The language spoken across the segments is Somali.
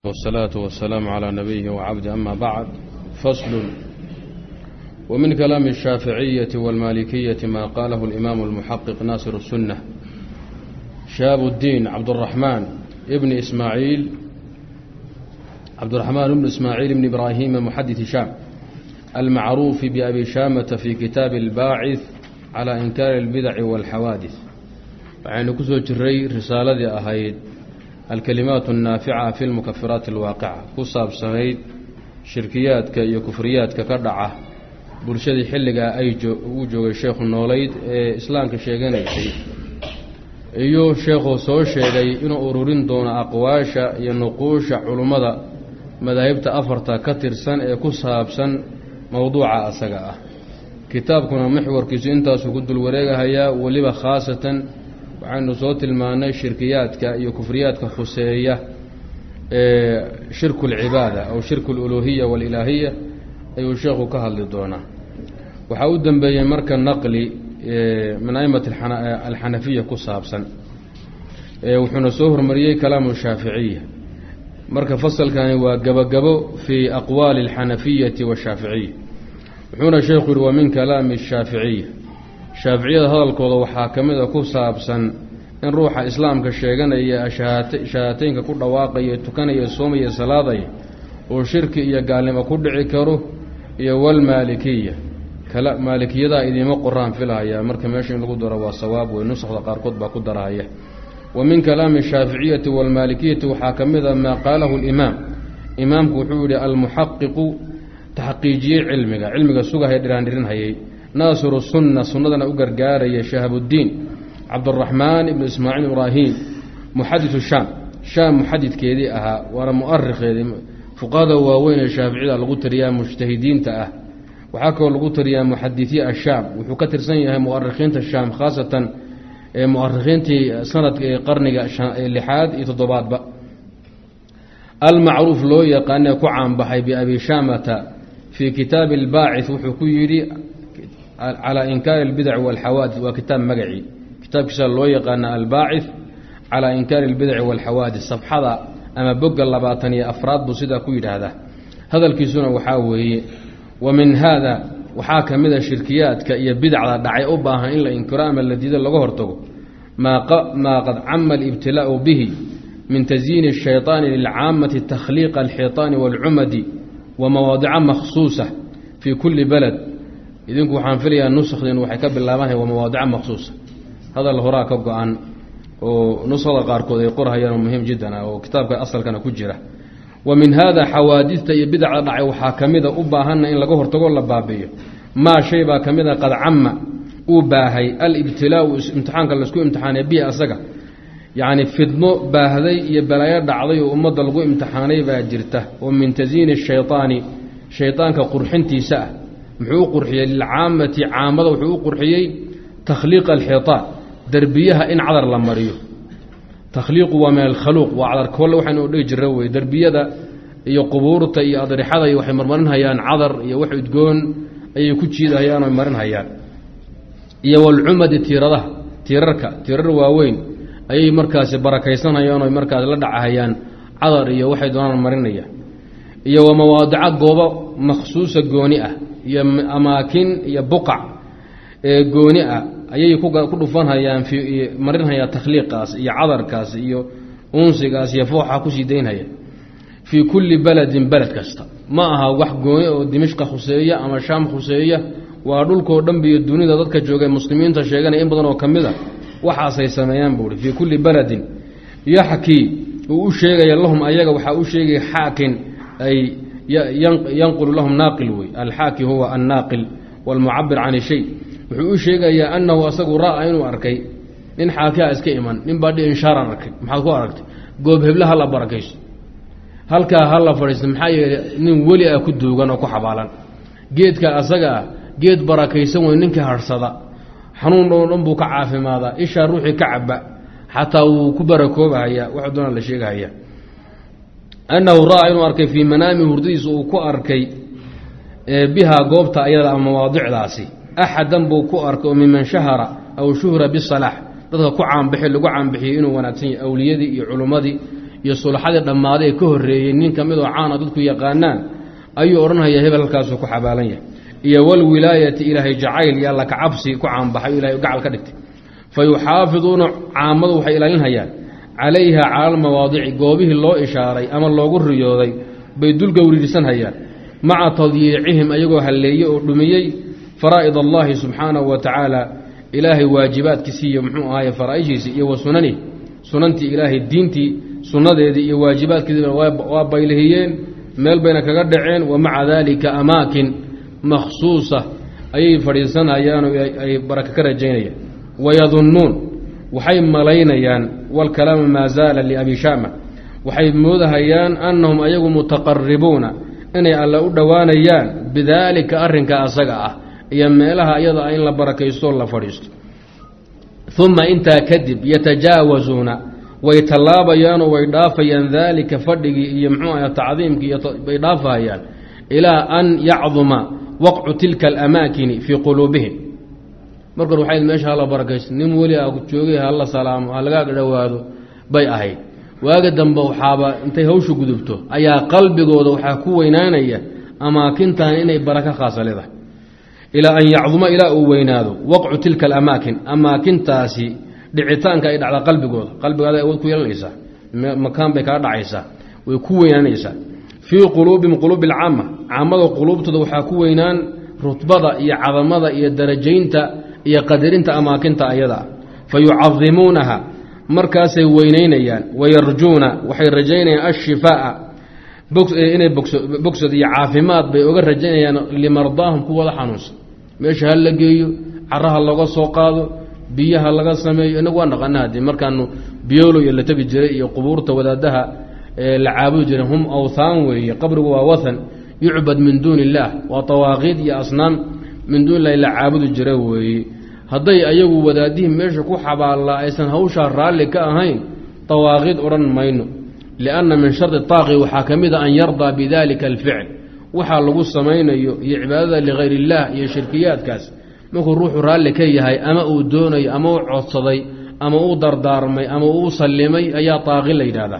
والصلاة والسلام على نبيه وعبد أما بعد. فصل. ومن كلام الشافعية والمالكية ما قاله الإمام المحقق ناصر السنة شهاب الدين عبد الرحمن بن إسماعيل بن إبراهيم محدث شام المعروف بأبي شامة في كتاب الباعث على إنكار البدع والحوادث. وعين كسو جري رسالة أهيد الكلمات النافعة في المكفرات الواقعة كصاب سميد شركيات iyo kufriyaadka ka dhaca bulshada xilliga ay joogay sheekhu noolayd ee islaamka sheeganaysay iyo sheekhu soo sheegay inuu ururin doono aqwaasha iyo nuquusha culimada madaahibta afarta ka tirsan ee ku saabsan mawduuca asaga ah. kitaabkuna maxwarkiisu intaas ku dul wareegaya waliba khaasatan waxaanu soo tilmaanay shirkiyaadka iyo kufriyaadka khuseeya shirku العبادة أو شرك الألوهية والإلهية أي شيخ كهل دونا وحاول دنبي مركا نقلي من أئمة الحنفية كصابسا وحنا سهر مريي كلام الشافعية مركا فصل كان وقبقبو في أقوال الحنفية والشافعية وحنا شيخ ومن كلام الشافعية هذا القول وحاكمه كصابسا in ruuxa islaamka sheeganaya shahaataynka ku dhawaaqaya tukanaya soomaya salaadaya oo shirki iyo gaalnimo ku dhici karo iyo wal maalikiya kala maalikiyada idima quraan filaya marka meesha in lagu daro waa sawaab way nusxda qaar kood baa ku daraya ومن كلام الشافعية والمالكية وحاكمه ما قاله إمامك وحوري المحقق تحقيجي علمك سوغا هيدران هي ناصر السنة سنة أقرقاري شهاب الدين عبد الرحمن بن إسماعيل إبراهيم محدث الشام محدث كيدي أها وأنا مؤرخ فقادة ووين الشافعية الغتريا مجتهدين تأه وحكوا الغتريا محدثي الشام وحكتر سنة مؤرخين الشام خاصة مؤرخين سنة قرن اللحاد يتضبط بقى المعروف له يقان كعام بحي بأبي شامة في كتاب الباعث وحكيري على إنكار البدع والحوادث وكتاب مقعي كتاب كسال لو يقان الباعث على إنكار البدع والحوادث صفحة أما بقى اللباطنية أفراد بصيدة كويد هذا الكيسون وحاوه ومن هذا وحاكم من الشركيات كأي بدع دعي أباها إلا إنكرام الذي ذا لغهرته ما قد عم الابتلاء به من تزيين الشيطان للعامة تخليق الحيطان والعمد ومواضع مخصوصة في كل بلد إذن كوحان فليا النسخ لأنه وحكاب الله ومواضع مخصوصة هذا الهراء كبقى عن ونصل قاركود يقرها يوم مهم جدا وكتابك أصل كان كجرة ومن هذا حوادث بدع ضعي وحاكمده أباهن إن لقوه ارتقول لبابيه ما شيبا كمده قد عم أباهي الابتلاء امتحان كان لسكو امتحان يبيه أسقى يعني فضنو باهذي يبلايا دعضي وأمد لقو امتحاني باجرته ومن تزيين الشيطان شيطان كقرحنتي ساء محو قرحي للعامة عامده وحو قرحي تخليق الحيطان دربيها إن عذر لمريو تخليق وما الخلوق وعذر كل وحنا ودي جروي دربيه ده iyo qubuurta iyo adrixada iyo waxay marmarin hayaan cadar iyo wax udgoon ay ku jiidayaan oo marin hayaan iyo wal umad tiirarka waaweyn ay markaas barakaysanayaan oo markaas la dhacayaan cadar iyo waxay doonaan marinayaan iyo mawaadic goobo makhsuusa gooni ah iyo amaakin iyo buqac gooni ah ayay ku dhufan hayaan fi marin hayaan takhliiqaas iyo cadarkaas iyo unsigaas iyo fooxa ku siideynaya في كل بلد كستا ما أها wax gooni oo Dimashq khuseeya ama Sham khuseeya waa dhulkoo dhanbi dunida dadka joogay muslimiinta sheeganay in badan oo kamida waxa ay sameeyaan buuri fi kulli baladin yahki uu sheegay lahum ayaga waxa uu sheegay haakin ay yanqul lahum naqil way al haki huwa an naqil wal mu'abbir an shay wuxuu sheegay annahu asagu ra'a inuu arkay in haakiya iska iman in baadhi inshaar arkay maxaad ku aragtay goob heblaha la barakaysto halka hal fariisan maxay nin wali ah ku duugan oo ku xabaalan geedka asaga geed barakaysan way ninka harsada xanuun dhan buu ka caafimaada isha ruuxi ka caba hatta uu ku barakoobaya waxa doona la sheegaya annahu raa'in arkay fi manami hurdiis uu ku arkay biha goobta ayada ama mawaadicdaasi ahadan buu ku arkay min shahara aw shuhra bisalah dadka ku caan bixi lagu caan bixiyay inuu wanaagsan yahay awliyadii iyo culimadii iyo sulxadii dhammaaday ka horreeyey nin ka mid oo caana dadku yaqaanaan ayuu odhanhayaa hebel halkaasuu ku xabaalan yahay iyo walwilaayati ilaahay jacayl iyo alla kacabsi ku caanbaxay o ilahay gacal ka dhigtay fa yuxaafiduuna caamadu waxay ilaalinhayaan calayha cala almawaadici goobihii loo ishaaray ama loogu riyooday bay dulgowriirsanhayaan maca tadyiicihim ayagoo halleeyey oo dhumiyey faraa'id allaahi subxaanahu wa tacaala ilaahay waajibaadkiisii iyo muxuu ahaye faraa'ishiisii iyo wa sunanih sunantii ilaahay diintii sunnadeedii iyo waajibaadkiisiiba waa baylihiyeen meel bayna kaga dhaceen wa maca daalika amaakin makhsuusa ayay fadhiisanayaan oo ay baraka ka rajaynayaan wayadunnuun waxay malaynayaan walkalaamu maa zaala liabi shaama waxay moodahayaan annahum ayagu mutaqaribuuna inay alle u dhowaanayaan bidaalika arrinka asaga ah iyo meelaha iyada ah in la barakaysto la fadhiisto uma intaa kadib yatajaawasuuna way tallaabayaanoo way dhaafayaan daalika fadhigii iyo muxuu aha tacdiimkii bay dhaafahayaan ilaa an yacduma waqcu tilka alamaakini fii quluubihim markan waxay meesha hala barakaysto nin weli a joogay hala salaamo ha laga dhowaado bay ahayd waaga dambe waxaaba intay hawshu gudubto ayaa qalbigooda waxaa ku weynaanaya amaakintan inay baraka khaasa leedahay ilaa an yacduma ilaa uu weynaado waqcu tilka alamaakin amaakintaasi dhicitaanka ay dhacda qalbigooda awood ku yeelanaysaa makaan bay kaga dhacaysaa way ku weynaanaysaa fii quluubihim quluubi alcaama caamada quluubtooda waxaa ku weynaan rutbada iyo cadamada iyo darajaynta iyo qadarinta amaakinta ayadaa fa yucadimuunaha markaasay weynaynayaan wayarjuuna waxay rajaynayaan ashifaa'a inay bogsad iyo caafimaad bay oga rajaynayaan limardaahum kuwada xanuunsan meesha ha la geeyo caraha looga soo qaado biyaha laga sameeyo inagu waa naqana haddii markaanu biyoolo iyo la tegi jiray iyo qubuurta wadaadaha la caabudi jiray hum awthaan weeye qabrigu waa wathan yucbad min duuni illaah waa tawaaqiid iyo asnaam min duuni illahi la caabudi jira weeye hadday ayagu wadaadihii meesha ku xabaallaa aysan hawshaa raalli ka ahayn tawaaqiid odhan mayno lianna min shardi taaqi waxaa ka mid a an yardaa bidalika alficl waxaa lagu samaynayo iyo cibaadada ligayr illaah iyo shirkiyaadkaas markuu ruuxu raalli ka yahay ama uu doonayo ama uu codsaday ama uu dardaarmay ama uu sallimay ayaa taaqi la yidhaahdaa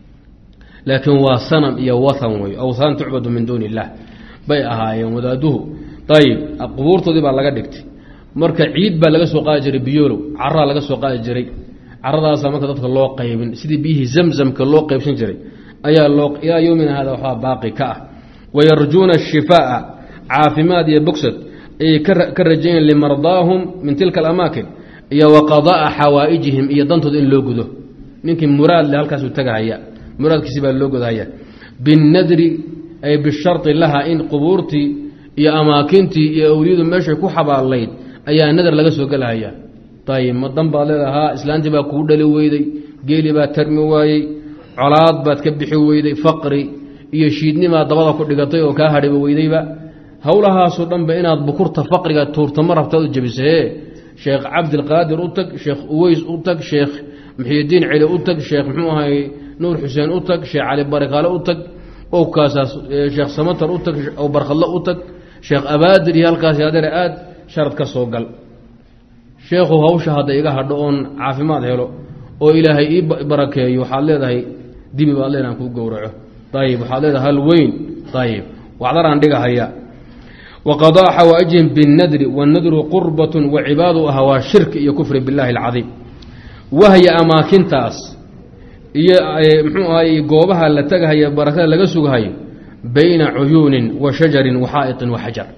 laakiin waa sanam iyo wathan wey awthaan tucbadu min duuni illaah bay ahaayeen wadaaduhu ayib qubuurtoodii baa laga dhigtay marka ciid baa laga soo qaadi jiray biyoolow caraa laga soo qaadi jiray caradaasa marka dadka loo qaybin sidii biyihii zamzamka loo qaybsan jiray ayaa ilaa yowmina hada waxaa baaqi ka ah wayarjuuna ashifaa'a caafimaad iyo bogsad ayay ka rajaynayaan limardaahum min tilka alamaakin iyo wa qadaa'a xawaa'ijihim iyo dantooda in loo gudo ninkii muraad le halkaasuu tagahaya muraadkiisi baa loo godahaya binnadri ay bisharti laha in qubuurtii iyo amaakintii iyo awliyadu meeshay ku xabaalayd ayaa nadar laga soo gelahaya ayib madan baad leedahaa islaantii baa kuu dhali weyday geeli baad tarmi waayey colaad baad ka bixi weyday faqri iyo shiidnimaad dabada ku dhigatay oo kaa hadhiba weydayba howlahaasoo dhanba inaad bukurta faqriga tuurtama rabtaad u jabisahee sheekh cabdilqaadir u tag sheekh uweys u tag sheekh muxyidiin celi u tag sheekh muxuu ahay nuur xuseen u tag sheekh cali barikaale u tag owkaasaas sheekh samatar u tag ow barkhadlo u tag sheekh abaadir iyo halkaas adeere aad sharad ka soo gal sheekhu hawsha hadda iga hadho oon caafimaad helo oo ilaahay ii barakeeyo waxaad leedahay dibi baad leedahay aan kuu gowraco ayib waxaad leedahay hal weyn ayib wacdaraan dhigahaya wa qadaa xawaa'ijihim binnadri wannadru qurbatun wa cibaadu aha waa shirki iyo kufri billaahi alcadiim wahya amaakintaas iyo muxuu ahay goobaha la tagahaya barakada laga sugahayo bayna cuyuunin wa shajarin wa xaa'itin wa xajar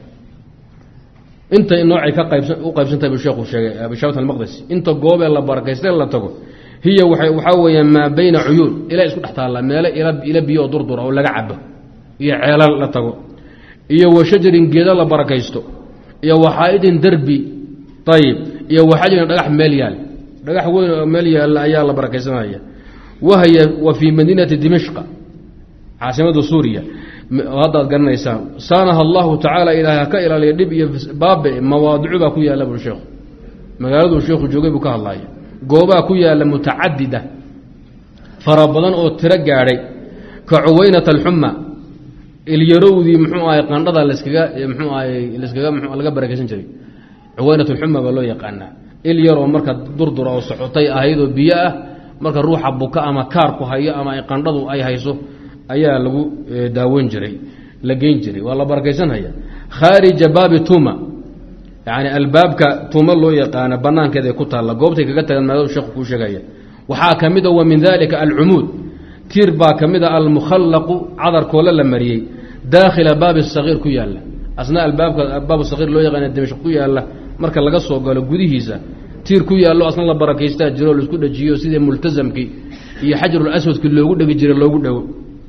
inta noocay ka u qaybsantahay buu sheekhu sheegay abishabat almaqdisi inta goobee la barakaystay la tago hiya waxaa weeyaan maa bayna cuyuun ilaa isku dhex taalla meelo ila biyo oo durdura oo laga cabo iyo ceelal la tago iyo wa shajarin geeda la barakaysto iyo wa xaa'idin derbi ayib iyo wa xajarin dhagax meel yaal dhagax weyn oo meel yaalla ayaa la barakaysanaya wahya wa fii madiinati dimashqa caasimada suuriya haddaad garanaysaan saanaha allahu tacaala ilaahay ka ilaaliya dhib iyo baabe mawaadicu baa ku yaalla buu sheekhu magaaladuu sheekhu joogay buu ka hadlaya goobaa ku yaalla mutacadida fara badan oo tiro gaadhay ka cuwaynata alxuma ilyarowdii muxuu ahay qandhada laskaga muxuu ahay laga barakaysan jiray cuwaynat alxuma baa loo yaqaanaa il yaroo marka durdura oo socotay ahaydoo biyo ah marka ruuxa buka ama kaarku hayo ama ay qandhadu ay hayso ayaa lagu daawan jiray la geyn jiray waa la barakaysanaya kharij bab tuma yani albaabka tuma loo yaqaan banaankeeda ku taala goobtay kaga tagan maado sheekhu ku sheegaya waxa kamid ah min dalika al'umud tir ba kamid ah al-mukhallaq adar koola la mariyay daakhila bab as-saghir ku yaala asna albaabka bab as-saghir loo yaqaan dimashq ku yaala marka laga soo galo gudihiisa tir ku yaalo asna la barakaysta jiro la isku dhajiyo sida multazamki iyo xajarul aswadki loogu dhigi jiray loogu dhawo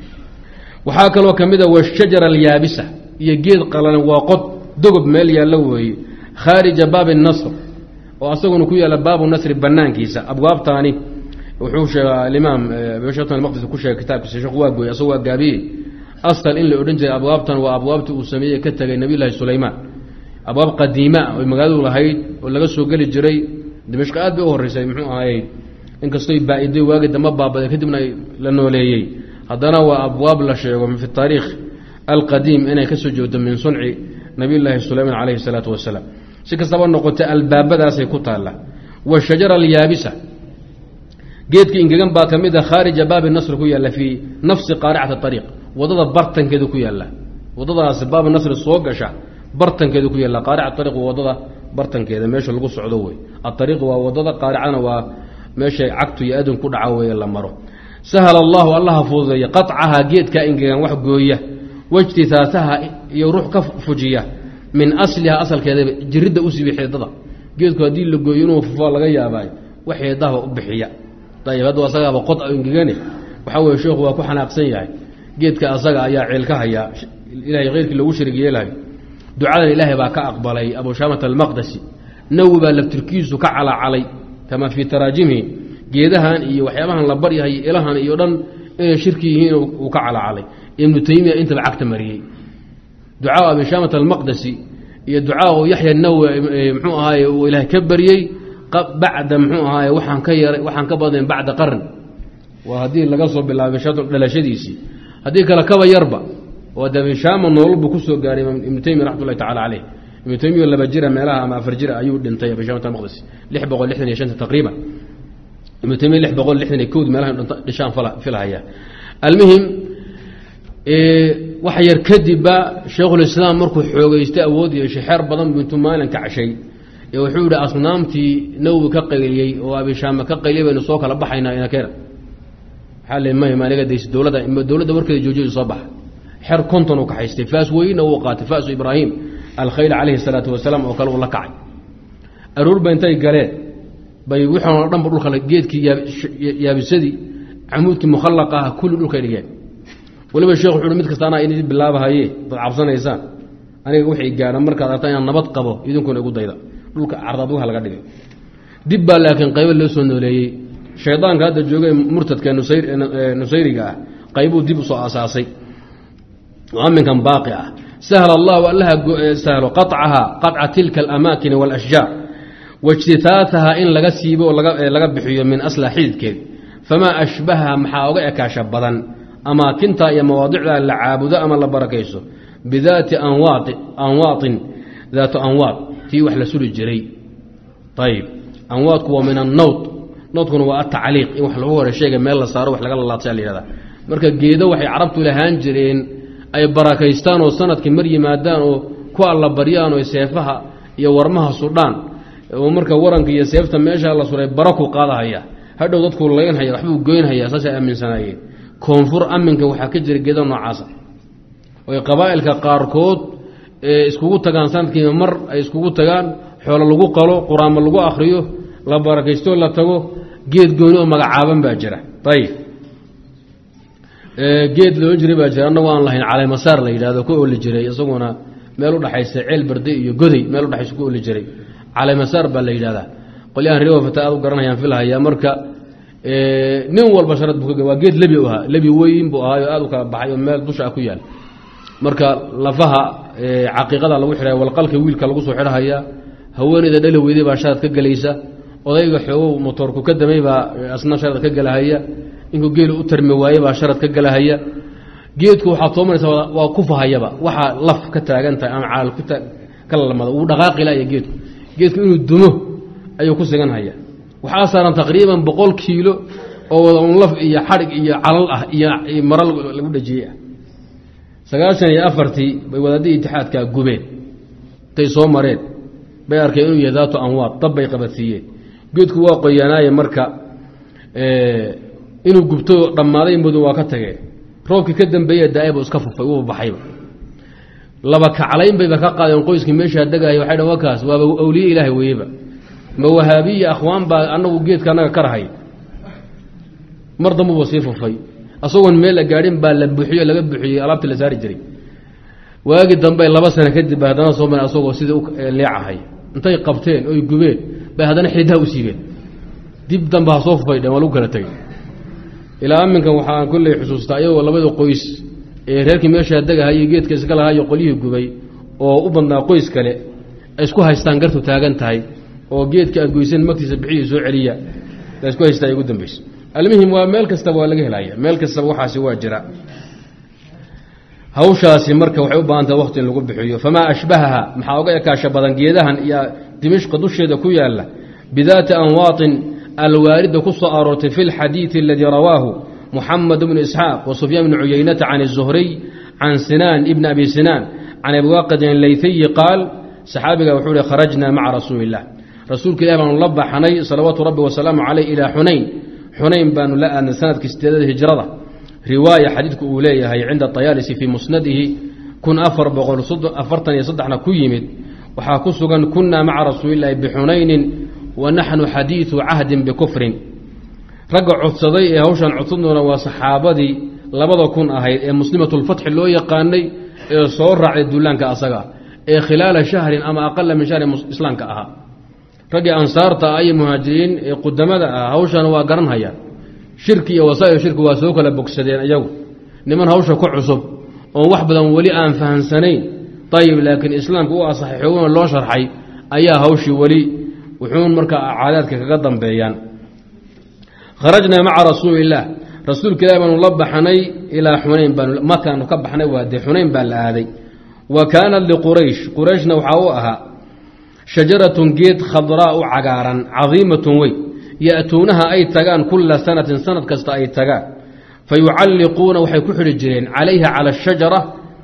waxa kale oo kamid ah washajara al-yabisa iyo geed qalan waa qod dogob meel yaala weeye kharij bab an-nasr oo asaguna ku yaala bab an-nasr banaankiisa abwaabtaani wuxuu sheegay imaam bashatan al-maqdis ku sheegay kitaabkiisa sheekhu waa gooy asagoo gaabiye asal in la oran jiray abwaabtan waa abwaabta uu sameeyay ka tagay nabi ilaahi sulaymaan abwaab qadiima oo magaaladu lahayd oo laga soo gali jiray dimashq aad bay u horeysay muxuu ahaayay in kastoo baa'iday waagi dama baabada kadibna la nooleeyay haddana waa abwaab la sheego fi taariikh al-qadiim inay ka soo jeedo min sunci nabi ilaahi sulaymaan alayhi salatu wasalaam si kastaba noqotay albaabadaasay ku taala wa shajara al-yabisa geedka ingegan baa kamid ah kharij bab an-nasr ku yaala fi nafsi qari'at at-tariiq wadada bartankeedu ku yaala wadadaas bab an-nasr soo gasha bartankeedu ku yaala qari'at at-tariiq wadada bartankeeda meesha lagu socdo way at-tariiq waa wadada qari'ana waa meesha cagtu iyo adan ku dhaca way la maro sahal Allah fuudaya qat'aha geedka ingegan wax gooya wajtitaasaha iyo ruux ka fujiya min asliha asalkeeda jirida u sibi xeedada geedku hadii la gooyo inuu fufaa laga yaabay waxeedaha u bixiya tayib hada asaga qod ingegane waxa weeye sheekhu waa ku xanaaqsan yahay geedka asaga ayaa ceel ka haya ilaahay qeyrkii lagu shariigay ilaahay ducada ilaahay baa ka aqbalay abu shamat al-maqdisi nawba laftirkiisu ka cala calay kama fi taraajimi geedahan iyo waxyaabahan la baryahay ilahan iyo dhan ee shirki yihiin uu ka cala calay ibn taymiya inta lacagta mariyay ducaa abu shamat al-maqdisi iyo ducaa yahya an-nawawi muxuu ahaay oo ilaahay ka bariyay bacda muxuu ahaay waxaan ka badan bacda qarn wa hadii laga soo bilaabay dhalashadiisi hadii kala kaba yarba oo dabi shaama noolbu ku soo gaaray ibn taymiya rahmatullahi ta'ala alayhi ibn taymiya laba jira meelaha ama afar jira ayuu dhintay abu shamat al-maqdisi 665 taqriiban ibn taymiya 661 meelaha dhishaan filahaya almuhim wax yar kadiba sheekhu islaam markuu xoogaystay awood iyo shixir badan bintu maalan ka cashay ee wuxuu yiri asnaamtii nawi ka qayliyay oo abi shaama ka qayliyay baynu soo kala baxaynaa ina keen xal ma laga deys dawladda warkeeda joojiyo soo bax xir konton oo ka haystay faas weyna oo qaatay faas ibraahim al-khayl alayhi salatu wasalaam oo kale uu la kacay aruur bayntay galeen bay wuxuu dhan dhulka geedkii yaabisadii amuudkii mukhallaqaha kullu dhulka dhigeen waliba sheekhu wuxuu mid kasta inay bilaabahaye dad cabsanaysan aniga wixii gaar marka aad artaan nabad qabo idinkuna ugu dayda dhulka cardaduha laga dhigay dib baa laakiin qayb loo soo nooleeyay shaydaanka hadda joogay murtadka nusayriga qaybu dib u soo asaasay وأمن باقعة سهل الله وألها سهل قطع تلك الأماكن والأشجار واجتثاثها إن لقسيب ولقبحي من أصل حيث كذ فما أشبهها محاوغئك شبضا أما كنت يا مواضع العابدة أما الله بركيسه بذات أنواط ذات أنواط في وحل سور الجري طيب أنواط هو من النوط نوط هو التعليق وحل هو الشيء ما الله صار وحل الله تعالى هذا مركز جيده وحي عربت لهان جرين ay barakaystaan oo sanadkii mar yimaadaan oo ku alla bariyaan oo seefaha iyo warmaha sudaan oo marka waranka iyo seefta meesha la suray barako qaadahaya hadhow dadku leeyahay waxbuu goynaya saas ay aaminsanayeen koonfur aminka waxa ka jira geedo noocaas oo qabaa'ilka qaarkood iskugu tagaan sanadkii mar ay iskugu tagaan xoolo lagu qalo quraamo lagu akhriyo la barakaysto la tago geed gooni oo magacaaban baa jira tayib geed loo jiray baa jira annagu aan lahayn calay masaar la yiraahdo ku oo la jiray isaguna meel u dhaxaysa ceel barde iyo goday meel u dhaxaysa ku oo la jiray calay masaar baa la yiraahdaa qolyahan reewa fataadu garanayaan filahaya marka nin walba sharad buu waa geed labi u ahaa labi weyn buu ahaa aad u kala baxay meel dusha ku yaal marka lafaha xaqiiqada lagu xiray wal qalka wiilka lagu soo xirahaya haweeneyda dhalaweyday baa sharad ka galaysa odayga xoog motorku ka damay baa asna sharad ka galahaya inuu geelu u tarmi waaye baa sharad ka galahaya geedku waxa toomanaysa waa ku fahayaba waxa laf ka taagantahay ama caal ku kala lamada uu dhaqaaqi ilaa geedku inuu dumo ayuu ku sigan haya waxa saaran taqriiban 100 kiilo oo laf iyo xarig iyo calal ah iyo maral lagu dhajiyay 94 bay wadaadii itixaadka gubeen tay soo mareen bay arkeen inuu yadaato anwaad tabbay qabatiyeen geedku waa qoyanaay marka inuu gubto dhamaaday muddo waa ka tagay roobkii ka dambeeyay daayib iska fufay uu baxayba laba kacalayn bay ka qaadeen qoyskii meesha dagaay waxay dhaw kaas waa awliye ilaahay weeyba ma wahaabiya akhwaan ba anagu geedka anaga ka rahay mardamu wasiif fufay asagoon meel la gaadhin baa la buuxiyo laga buuxiyay alaabta la saari jiray waagi dambe 2 sano kadib hadana soo maray asagoo sida leecahay intay qabteen oo gubeen bay hadana xidaa u siibeen dib dambe soo fufay waa lagu kala tagay ilaa aminkan waxaan kulay xusuustaa ayagoo labada qoys ee reerkii meesha dagahay geedka iska lahayo qoliyii gubay oo u badnaa qoys kale ay isku haystaan gartu taagan tahay oo geedka aad goysan magtiisa bixiyo soo celiya la isku haystaa ugu dambeys almuhim waa meel kasta waa laga helaya meel kasta waxaasi waa jira hawshaasi marka waxay u baahan tahay waqti in lagu bixiyo fama ashbahaha maxaa uga ekaasha badan geedahan iyo dimashq dusheeda ku yaala bidaati anwaatin الوارد كص أروت في الحديث الذي رواه محمد بن إسحاق وسفيان بن عيينة عن الزهري عن سنان ابن أبي سنان عن أبي واقد الليثي قال صحابي وحول خرجنا مع رسول الله رسول كلام الله حني صلوات ربي وسلامه عليه إلى حنين بان لا أن سنة كاستداد هجرة رواية حديث أولية هي عند الطيالسي في مسنده كن أفر بقول أفرتني صدحنا كيمد وحاكسوا كنا مع رسول الله بحنين ونحن حديث عهد بكفر رجع عصدي هوشان عصدنا وصحابتي لبدا كون اهي مسلمه الفتح لو يقاني سو راعي دولانك اسغا خلال شهر اما اقل من شهر اسلامك اها رجع انصارتا اي مهاجرين قدمدا هوشان وا غرانهيا شركي وصايا شرك وا سو كلا بوكسدين ايغو نمن هوشا ku cusub oo wax badan wali aan fahansanayn طيب لكن اسلامك هو صحيحون لو شرحay ayaa hawshi wali وحون مركا عاداتك كقدم بيان خرجنا مع رسول الله رسول كلام الله بحني إلى حنين بن ما كان كب حني وادي حنين بن هذه وكان لقريش نوحوها شجرة جيد خضراء عقارا عظيمة وي يأتونها أي تجان كل سنة كست أي تجان فيعلقون وحيكحل الجرين عليها على الشجرة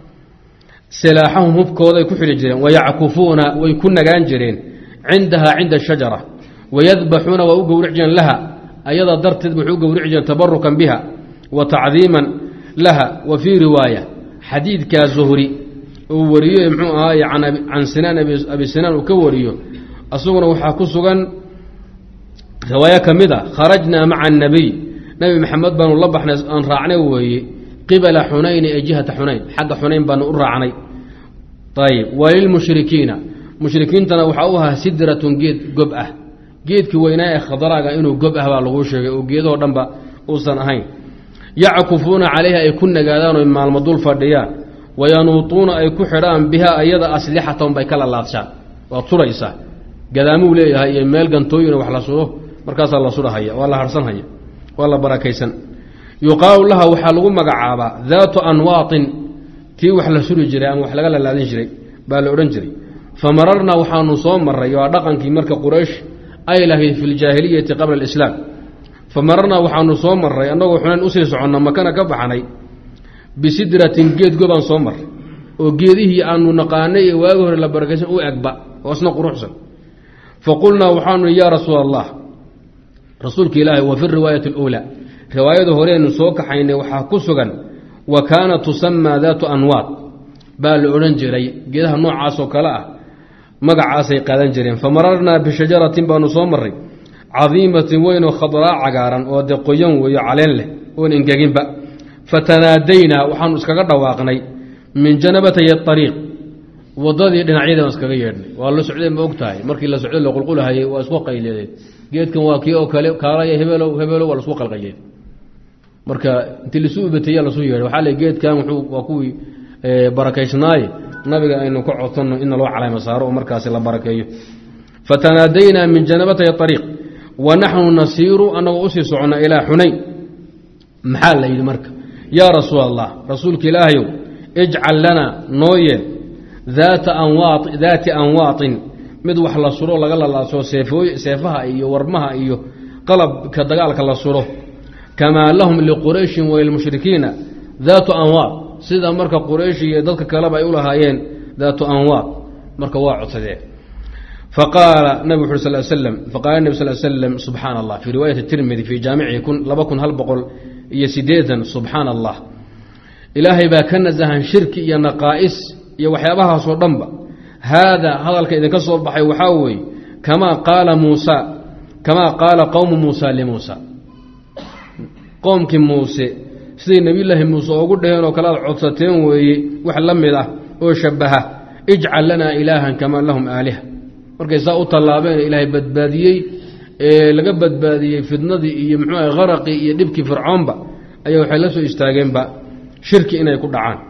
سلاحهم بكوذا يكحل الجرين ويعكفون ويكون جانجرين عندها عند الشجرة ويذبحون ويقورعجا لها أيضا درت تذبحوا ويقورعجا تبركا بها وتعظيما لها وفي رواية حديث كالزهري وريو يمحوها عن سنان أبي سنان وكوريو أصغنا وحاكسوغا رواية كمدة خرجنا مع النبي نبي محمد بن الله بحنا أنرعني قبل حنين جهة حنين حق حنين بن أرعني طيب وللمشركين مشركين تنوحوها سدرة جيد قبأة جيد كويناء خضراء إنه قبأة بالغوشة وجيده دنبا أوصن هين يعكفون عليها يكون قادان مع المضول فرديان وينوطون أي كحران بها أيضا أسلحة بيكال الله تشاء وطريسة قداموا ليها يميل قنطوين وحلا صوره مركز الله صوره هيا والله حرصان هيا والله بركيسا يقال لها وحلقوا مقعابا ذات أنواط تي وحلا سوري جري أم وحلا قال لا نجري بالأورنجري فمررنا وحان صوم مرة يعرقن في مركة قريش أي له في الجاهلية قبل الإسلام فمررنا وحان صوم مرة أنه وحنان أسرس عنا مكان كبحني بسدرة جيد قبان صومر وجيده أن نقاني واجه لبركة وأكبا وأصنق روحسا فقلنا وحان يا رسول الله رسولك إلهي وفي الرواية الأولى رواية هورين سوك حين وحاكسغا وكانت تسمى ذات أنواط بالأورنجري جيدها نوع عاسو كلاه مقعاسي قادن جرين فمررنا بشجرة بانو صومري عظيمة وين وخضراء عقارا ودقيون ويعلن له وننقاقين بقى فتنادينا وحن اسكاغا دواقني من جنبتي الطريق وضدي دنعيده اسكاغا ييرني والله سعودين ما ogtahay markii la socdo la qulqulahay waa isku qayleeday geedkan waa kii oo kale kaaraya hebelo wala isku qalqayay marka intii la soo batay la soo yeeray waxa la geedkan wuxuu waa kuwii barakaysnaay nabiga aynu ku codsano in loo calaamad saaro oo markaas la barakeeyo فتنادينا من جنبتي الطريق ونحن نسير أنه أسي سعنا إلى حنين محال لي المركب يا رسول الله رسولك إلهي اجعل لنا نوية ذات أنواط مدوح الله سروه لقال الله سوى سيفها إيو ورمها إيو قلب كدقالك الله سروه kamaa lahum liqurayshin walilmushrikiina daatu anwaad sida marka quraysh iyo dadka kaleba ay u lahaayeen daatu anwaad marka waa codsadeen faqaala nabi wuxuu sal slam faqaala nabi sal slam subxaana allah fii riwaayati tirmidi fii jaamicihi 2180 subxaana allah ilaahay baa ka nasahan shirki iyo naqaa'is iyo waxyaabahaasoo dhanba haadaa hadalka idinka soo baxay waxaa weeye kamaa qaala qowmu muusa limuusa qoomkii muuse siday nebiyulaahi muuse ugu dhaheen oo kale aad codsateen weeye wax la mid ah oo shabbaha ijcal lanaa ilaahan kamaa lahum aaliha markay saa u tallaabeen ilaahay badbaadiyey ee laga badbaadiyey fidnadii iyo muxuu qaraqii iyo dhibkii fircoonba ayaa waxay la soo istaageenba shirki inay ku dhacaan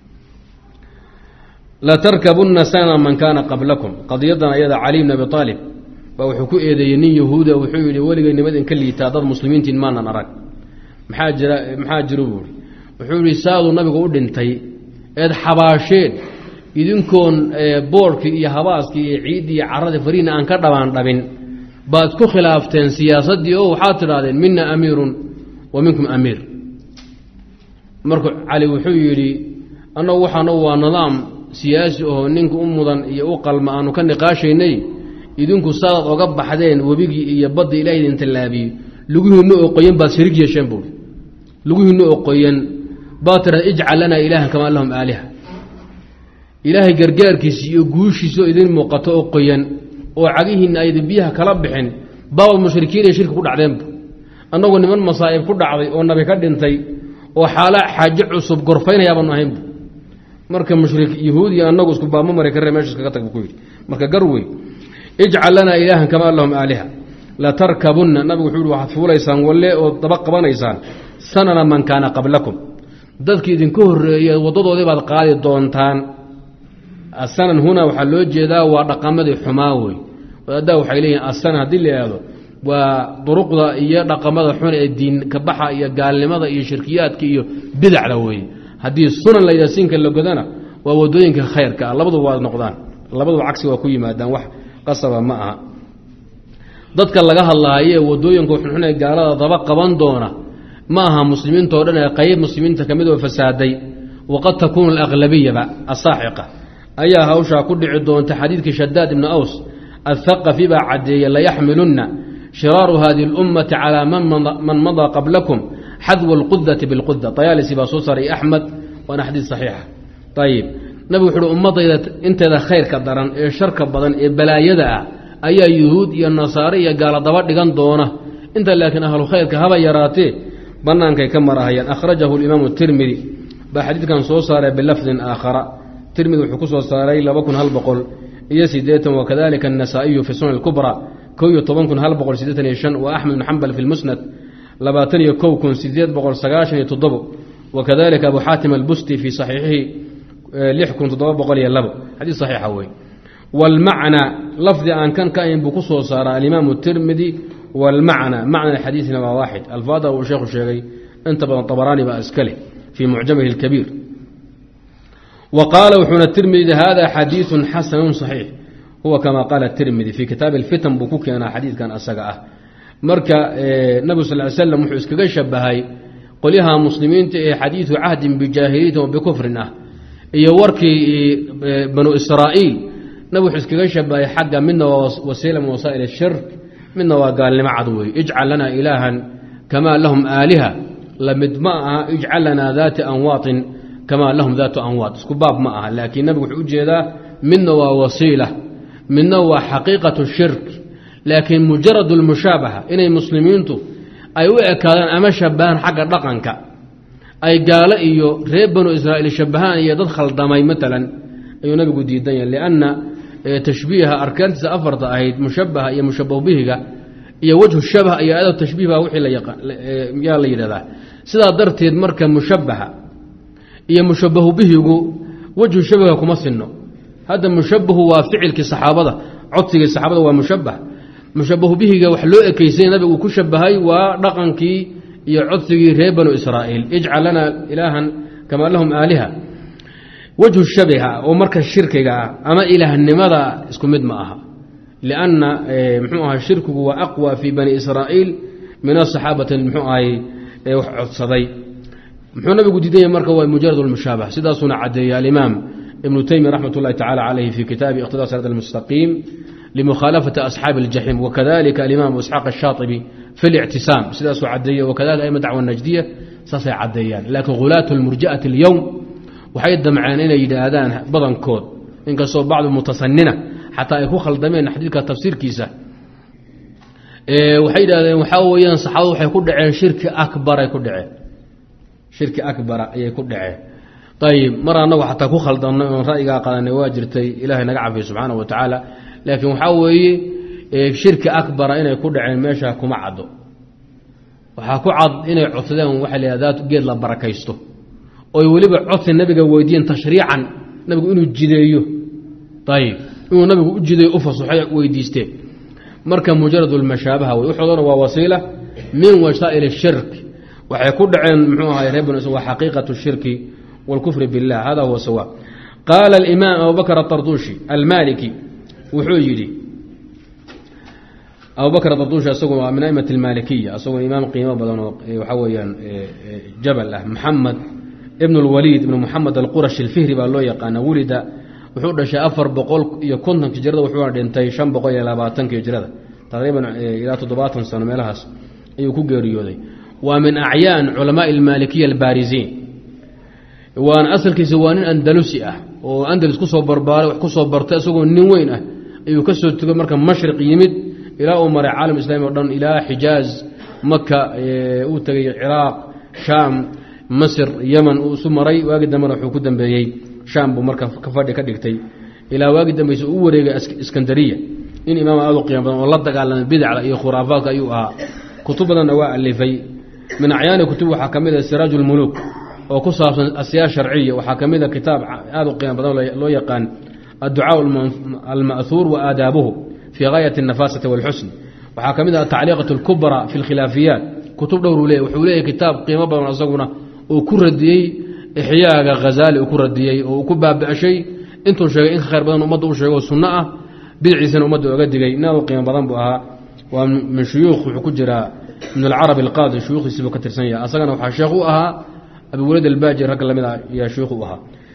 la tarkabunna sana man kaana qablakum qadiyadan ayada cali bn abi aalib baa wuxuu ku eedeeyey nin yahuuda wuxuu yidhi weligay nimad inka liitaa dad muslimiintiin maanan arag maxaa jiro buuri wuxuu yidhi saaduu nabigu u dhintay eed xabaasheen idinkoon boorhkii iyo habaaskii iyo ciiddii iyo carradii fariina aan ka dhabin baad ku khilaafteen siyaasaddii oo waxaad tidhaahdeen mina amiirun wa minkum amiir marka cali wuxuu yidhi annagu waxaana waa nidaam siyaasi oo ninka u mudan iyo u qalma aanu ka niqaashaynay idinku saadaad oga baxdeen webigii iyo badda ilaah idin tallaabiye lugihiinna oo qoyan baad shariig yeesheen buuri lugihiinna oo qoyan baad tiraad ijcal lanaa ilaahan kamaa lahum aaliha ilaahay gargaarkiisi iyo guushiisa oo idin muuqato oo qoyan oo cagihiinna aydan biyaha kala bixin baabad mushrikiin iyo shirki ku dhacdeenba annagoo niman masaa'ib ku dhacday oo nabi ka dhintay oo xaaje cusub gorfaynayaabaanu ahaynbu marka mushrik yahuudiya annagu isku baabma mari karre meesha iskaga tag buu ku yidhi marka garwey ijcal lanaa ilaahan kamaa lahum aaliha la tarkabunna nabigu wuxuu yihi waxaad fuulaysaan walle oo daba qabanaysaan sanana man kaana qablakum dadkii idinka horreeyey waddadoodii baad qaadi doontaan asanan huna waxaa loo jeedaa waa dhaqamadii xumaa wey wadaaddaa waxay leeyihin asanan haddii la ihahdo waa duruqda iyo dhaqamada xun ee diin kabaxa iyo gaalnimada iyo shirkiyaadka iyo bidacda weeye haddii sunan la yidhah siinka la godana waa wadooyinka khayrka ah labaduba waa noqdaan labaduba cagsi waa ku yimaadaan wax qasaba ma aha dadka laga hadlaaye wadooyinka xunxun ee gaalada daba qaban doona ma aha muslimiinta o dhan ee qayb muslimiinta ka mid oo fasaaday waqad takuunu alaqlabiyaba asaaxiqa ayaa hawshaa ku dhici doonta xadiidkii shadaad ibni aws athaqafi baa caddeeyey layaxmilunna shiraaru hadihi اlummati calaa man madaa qablakum xadwa اlqudati biاlquda tayaalisi baa soo saaray axmed waana xadiid saxiixa ayib nabigu wuxu uhi ummadayda inteeda khayrka daran ee sharka badan ee balaayada ah ayaa yuhuud iyo nasaare iyo gaala daba dhigan doona inta laakiin ahlu khayrka haba yaraatee bannaankay ka marahayaan akhrajahu اlimaamu tirmidi baa xadiidkan soo saaray bilafdin aakhara tirmidi wuxuu ku soo saaray 2108 wakadalika النasaaئiyu fi sunan اkubra 11185 وaxmed bn xambal fi اlmusnad 21897 wakadalika abu xaatim albusti fi صaxiixihi 6702 xadiid صaxiixa wey wاlmacna lafdi aan kan ka ayn buu ku soo saaraa alimaamu الtirmidi wاlmacna macna xadiiثina waa waaxid alfaada uu sheekhu sheegay inta badan طabaraani baa iska leh fii mucjamihi اlkabiir وqاaل wxuuna التirmidi hada xadiiث xasن صaحيiح huwa kama qaala التirmidi fii kitaabi الfitan buu ku keenaa xadiidkan asaga ah marka nabig sal ly slam wuxuu iskaga shabahay qolyaha muslimiinta ee xadiiثu cahdin bijaahiliyatin wa bikufrin ah iyo warkii banu israa'iil nabig wuxuu iskaga shabahay xagga midna waa wasiila min wasaa'il الshirk midna waa gaalnimo cad wey ijcal lana ilaahan kamaa lahum aaliha lamid ma aha ijcal lana daati anwaaطin kamaa lahum daatu anwaad isku baab ma aha laakiin nabigu wuxuu ujeedaa midna waa wasiila midna waa xaqiiqatu shirk laakiin mujarad اlmushaabaha inay muslimiintu ay u ekaadaan ama shabahaan xagga dhaqanka ay gaalo iyo reer banu israa'iil shabahaan iyo dad khaldamay maalan ayuu nabigu diidan yahay lianna tashbiiha arkaantiisa afarta ahayd mushabaha iyo mushabahu bihiga iyo wajhu shabah iyo aado tashbiih baa wixii yaa la yidhahdaa sidaa darteed marka mushabaha iyo mushabahu bihigu wajhu shabaha kuma sinno hadda mushabahu waa ficilkii saxaabada codsigii saxaabada waa mushabah mushabahu bihiga wax loo ekeysay nabigu uu ku shabahay waa dhaqankii iyo codsigii reer banu israa'iil ijcal lana ilaahan kamaa lahum aaliha wajhu shabaha oo marka shirkiga ah ama ilaahnimada isku mid ma aha lianna muxuu ahaa shirkigu waa aqwa fii bani israa'iil min asaxaabati muxuu ahay codsaday muxuu nabigu diiday marka waa mujarad almushaabah sidaasuna cadeeyay alimaam ibn taymiyyah rahmatullahi ta'ala alayhi fi kitab iqtida sirat almustaqim limukhalafati ashab aljahim wakadhalika alimaam ishaq ash-shatibi fi al-i'tisam sidaas cadeeyay wakadhalika ay dacwa najdiyah saasay cadeeyaan laakiin ghulaatu almurji'ah al-yawm waxay damcaan inay yidhaahdaan badankood inkastoo bacdu mutasannina xataa ay ku khaldameen xadiidka tafsiirkiisa waxay yidhahdeen waxaa weeyaan saxaabadu waxay ku dhaceen shirki akbar ay ku dhaceen shirki akbar ayay ku dhaceen ayib mar annagu xataa ku khaldamno oon ra'yigaa qadanay waa jirtay ilaahay naga cafiyo subxaanahu wa tacaala laakiin waxaa weeye shirki akbara inay ku dhaceen meesha kuma caddo waxaa ku cad inay codsadeen waxaa la yidhahdaa geed la barakaysto oy weliba codsi nabiga weydiiyeen tashriican nabigu inuu jideeyo ayib inuu nabigu u jideeyo u fasaxay weydiisteen marka mujarad almashaabaha way wuxuuna waa wasiila min wasaa'il ash-shirk waxay ku dhaceen muxuu ahaa reebun waa xaqiiqatu shirki wal kufr billah hada huwa sawa qala al-imam Abu Bakr at-Tartushi al-Maliki wuxuu yiri Abu Bakr at-Tartushi asagoo min a'immati al-Malikiyya asagoo imaam qiimo badan waxa weeyaan jabal Muhammad ibn al-Walid ibn Muhammad al-Qurashi al-Fihri baa loo yaqaan wulida wuxuu dhashay 450 hijrada wuxuu dhintay 520 hijrada taqriiban ila 70 sano meelahaas ayuu ku geeriyooday waa min acyaan ulama al-Malikiyya al-Barizin waan asalkiisa waa nin andalusi ah oo andalus ku soo barbaaray wax ku soo bartay asagoo nin weyn ah ayuu ka soo tagay marka mashriq yimid ilaa uu maray caalam islaami oo dhan ilaa Xijaaz Makka uu tagay Iraq Sham Masr Yemen uu soo maray waagi dambe wuxuu ku dambeeyay Sham buu marka ka fadhi ka dhigtay ilaa waagi dambe uu wareegay Iskandariya in imaam aad u qiimo badan oo la dagaalamay bid'ada iyo khuraafaadka ayuu ahaa kutub badan waa alifay min acyaan kutub waxa kamid ah Sirajul Muluk oo ku saabsan asiyaa sharciya waxa kamid ah kitaab aad u qiimo badan loo yaqaan ad-du'a al-ma'thur wa adabuhu fi ghayat an-nafasah wal husn waxa kamid ah ta'liqatu al-kubra fi al-khilafiyat kutub dhowr leeyahay wuxuu leeyahay kitaab qiimo badan asaguna oo ku radiyay ihyaaga Ghazali oo ku radiyay oo ku baabashay intuu sheegay in khayr badan ummadda uu sheego sunna ah bidciisana ummadda uga digay inuu qiimo badan buu ahaa waa min shuyuukh wuxuu ku jira min al-arab al-qadi shuyuukhiisa ka tirsan yahay asagana waxa sheekh u ahaa أبي ولد الباجي رجل من يا شيوخها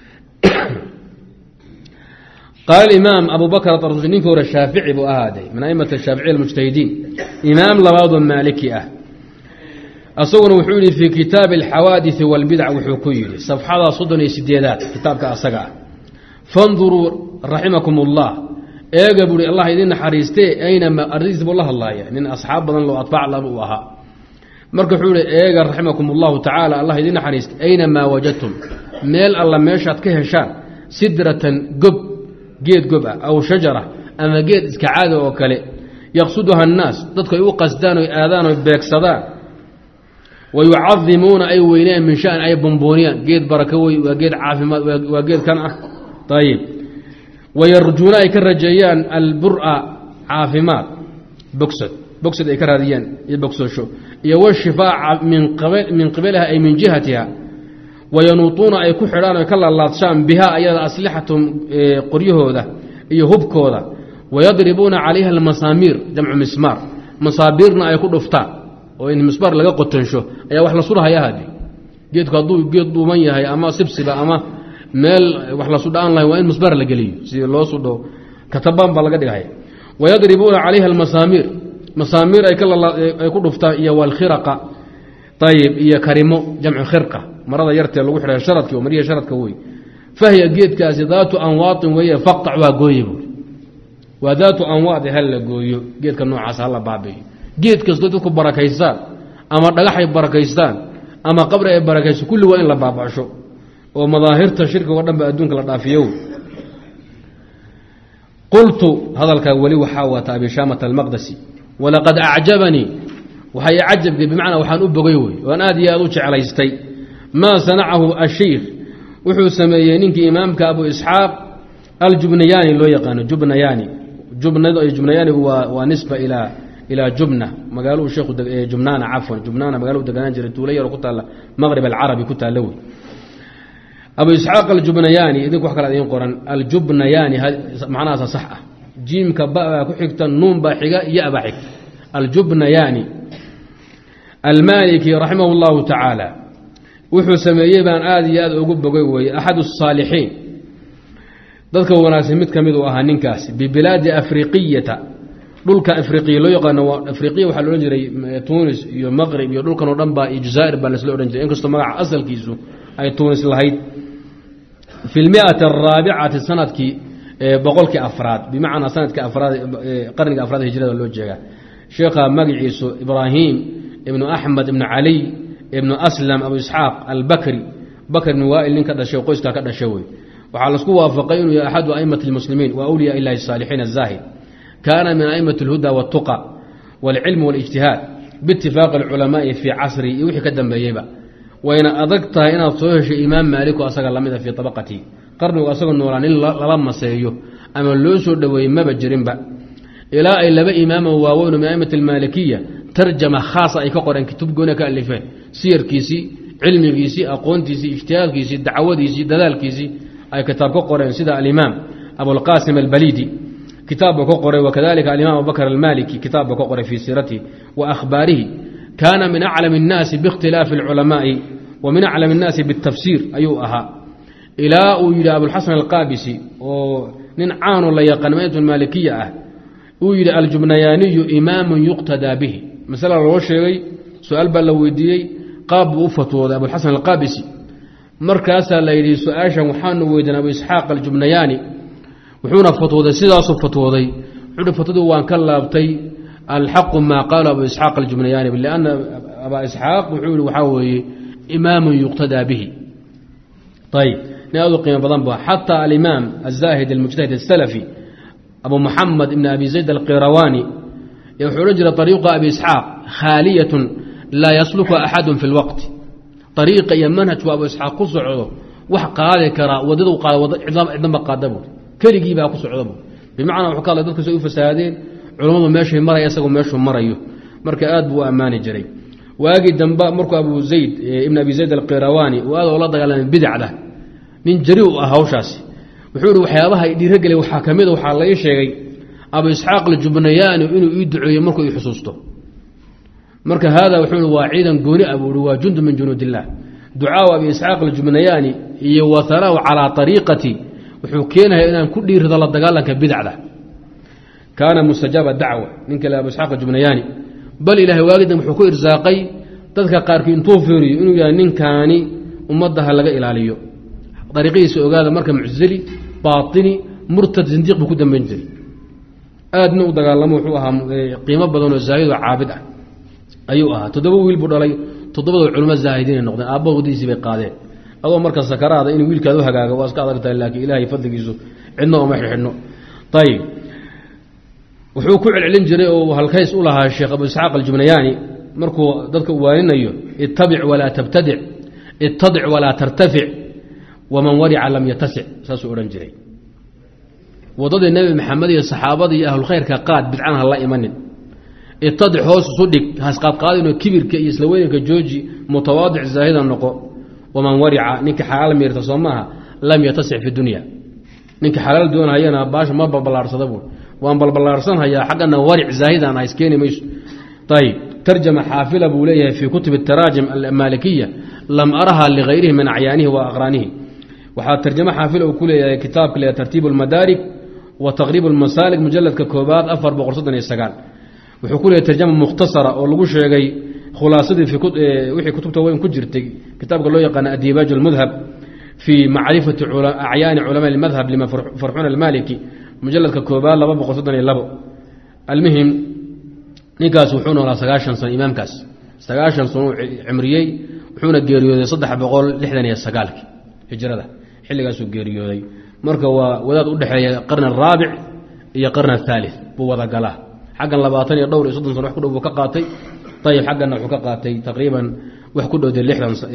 قال الإمام أبو بكر الطرزني كور الشافعي بأهادي من أئمة الشافعي المجتهدين إمام لبعض المالكي أصور وحولي في كتاب الحوادث والبدع وحكيري صفحة صدني سديدات كتاب كأسقع فانظروا رحمكم الله اقبلوا الله يدين حريستي أينما أرزب الله يعني أصحاب بدن لو أطبع لبوها marka wuxuu eega rahimakumullahu ta'ala Allah idin xariist ayna ma wajadtum meel alla meeshaad ka heshaan sidratan geed gob aw shajara ama geed iska caado oo kale yaqsuduha an-nas dadku ay u qasdaan oo aadaan oo beegsadaan way yu'azzimuna ay weynaan min shaan ay bombooniyaan geed baraka way waa geed caafimaad waa geed kan ah tayib wayarjuna ay ka rajayaan al-bur'a caafimaad bogsad ay ka raadiyaan iyo bogsasho iyo washifaa min qabilaha ay min jihatiha wayanutuna ay ku xidhaan ay kala laadshaan biha ayada aslihatum qoryahooda iyo hubkooda wayadribuna calayha almasamir jamcu mismar masabirna ay ku dhuftaan oo in mismar laga qotansho ayaa wax la surahayaa hadi geedku haduu geed duuman yahay ama sibsiba ama meel wax la sudaan lahayn waa in mismar la galiyo si loo sudo kataban ba laga dhigay wayadribuna calayha almasamir مسامير ay ku dhuftaa iyo wal khiraqa tayib iyo karimo jamcu khirqa marada yartee lagu xiray sharadkii oo mariya sharadka way fahiya geedkaasi daatu anwaat weeye faqtac waa gooyibo waa daatu anwaat hal la gooyo geedka noocaas hal la baabiyo geed kasto dadku barakaystaan ama dhagaxay barakaystaan ama qabri ay barakayso kulli waa in la baabasho oo madaahirta shirka oo dhanba adduunka la dhaafiyo qultu hadalka wali waxa wata abi shamat al-maqdisi ولقد أعجبني وهي عجب بمعنى وحان أبقيوي وأن آدي أدوش عليستي ما صنعه الشيخ وحو سميينك إمامك أبو إسحاق الجبنياني لو يقان جبنياني هو نسبة إلى جبنة ما قالوا الشيخ جبنان عفوا جبنان ما قالوا دقنان جريتولي وكنت مغرب العربي كنت لوي أبو إسحاق الجبنياني إذنك وحكا لديهم قرآن الجبنياني معناها صحة جيم كبا كحكتا نون باحقا يا باحق الجبن يعني المالكي رحمه الله تعالى wuxuu sameeyey baan aad iyo aad ugu bogay weeye axad الصاalixiin dadka wanaagsan mid ka mid u ahaa ninkaasi bibilaadi afriqiyata dhulka afriqiya loo yaqaano afriqiya waxaa loohan jiray tunis iyo maqrib iyo dhulkan oo dhan baa iyo jazaa'ir baa lasla odhan jiray inkastoo magaca asalkiisu ay tunis lahayd fi lmi'ati araabicati sanadkii boqolkii afraad bimacnaa sanadka afraad qarniga afraad hijrada loo jeegaa sheekha magaciisu ibraahim ibnu axmed ibnu caliy ibnu aslam abu isxaaq albakri bakr ibn waail nin ka dhashay qoyskaa ka dhashay wey waxaa lasku waafaqay inuu yahay axadu aimati اlmuslimiin wa awliyaa ilahi الsaalixiin الzaahid kaana min aimati اlhuda wالtuqa wاlcilm wاlijtihaad biitifaaqi اlculamaai fii casri iyo wixii ka dambeeyeyba wayna adag tahay inaad soo heshay imaam maaliku asaga lamida fii طabaqatii qarnigu asagoo noolaa nin lala maseeyo ama loo soo dhoweeyey maba jirinba ilaa ay laba imaamo waaweyn min aimati اlmaalikiya tarjama khaasa ay ka qoreen kitub gooni ka alifeen siyarkiisii cilmigiisii aqoontiisii ijtihaadkiisii dacwadiisii dadaalkiisii ay kitaab ka qoreen sida alimaam abulqaasim albalidi kitaabba ka qoray wakadalika alimaam abubakr almaliki kitaabba ka qoray fii siiratihi wa akhbaarihi kaana min aclam الnaasi biاkhtilaafi اlculamaai wa min aclam الnaasi biاtafsiir ayuu ahaa ilaa uu yidhi abulxasan alqaabisi oo nin caano la yaqaan maynatu maalikiya ah uu yidhi aljubnayaaniyu imaamu yuqtadaa bihi masala loo sheegay su-aal baa la weydiiyey qaab buu u fatwooday abulxasan alqaabisi markaasaa la yidhi su-aashan waxaanu weydiin abu isxaaq aljubnayaani wuxuuna fatwooday sidaasuu fatwooday wuxuuhi fatwadii waan ka laabtay alxaqu maa qaala abu isxaaq aljubnayaani lianna abaa isxaaq wuxuu yihi waxaa weeye imaamun yuqtadaa bihi ayb nin aad u qiimo badan ba xataa alimaam azaahid almujtahid asalafi abu muxamed ibn abi zayd alqirawani wuxuu odhan jiray ariiqa abi isxaaq khaaliyatun laa yasluku axadun fi lwaqti ariiqa iyo manhajku abu isxaaq ku socdo wax qaadi karaa wadadu cidnaba qaada buui keligii baa ku socda bu bimacnaa wuxuu ka hadlay dadku say u fasaadeen culammadu meeshay maraya isagoo meeshuu marayo marka aad buu u ammaani jiray waagii dambe markuu abu zayd ibn abi zayd alqirawani uu aad oola dagaalamay bidacda nin jari u ah hawshaasi wuxuu ihi waxyaabaha dhiiragelay waxaa ka mida waxaa lai sheegay abu isxaaq aljubnayaani inuu ii duceeyo markuu ii xusuusto marka haada wuxuu waa ciidan gooni a buui waa jundu min junuud illah ducaau abi isxaaq aljubnayaani iyo wahanaahu calaa ariiqati wuxuu keenaya inaan ku dhiirado la dagaalanka bidacda kaana mustajaaba dacwa ninka le abu isxaaq aljubnayaani bal ilahay waagidan wuxuu ku irsaaqay dadka qaarkii intuu fiiriyo inuu yahay ninkaani ummadda ha laga ilaaliyo ariiqadiisa ogaada marka muctazili baatini murtad zindiiq buu ku dambayn jiray aadna u dagaalamo wuxuu ahaa qiimo badanoo zaahidoo caabid ah ayuu ahaa 7 wiil buu dhalay 7 culimo zaahidiinay noqdeen aabbahoodiisii bay qaadeen adoo marka sakaraada in wiilkaad u hagaaga waa iska adagtahay laakiin ilaahay fadligiisu cidna uma xidhno ayib wuxuu ku celcelin jiray oo halkays u lahaa sheekh abu isxaaq aljubnayaani markuu dadka u waaninayo ittabic walaa tabtadic ittadic walaa tartafic waman warica lam yatasic saasuu odhan jiray wadadii nebi maxamed iyo saxaabada iyo ahlulkhayrka qaad bidcana ha la imanin itadic hoos isu dhig hasqaadqaadinoo kibirka iyo isla weynanka jooji mutawaadic zaahida noqo waman warica ninka xalaal miirta soo maaha lam yatasic fi dunya ninka xalaal doonayana baasha ma balbalaarsada buu waan balbalaarsanhayaa xaggana waric zaahidan ha iskeeni mayso ayib tarjama xaafila buu leeyahay fii kutub ataraajim almaalikiya lam araha ligayrihi min acyaanihi wa aqraanihi waxaa tarjamo xaafila uu ku leeyahay kitaabka le tartiib almadaarig wa taqriib almasaalig mujaladka koobaad 439 wuxuu ku leeyahay tarjama mukhtasara oo lagu sheegay khulaasadii wixii kutubta weyn ku jirtay kitaabka loo yaqaana adiibaaj almudhab fii macrifati acyaani culamaa almadhab lima farxuuna almaliki mujaladka koobaad 232 almuhim ninkaas wuxuu noolaa 90 sano imaamkaas 90 sano cimriyey wuxuuna geeriyooday 369 hijrada xilligaasuu geeriyooday marka waa wadaad u dhexeeya qarni araabic iyo qarni athaalith buu wada galaa xaggan 20 iyo dhowr iyo 30 sano wax ku dhow buu ka qaatay ayib xagganna wuxuu ka qaatay taqriiban wax ku dhowday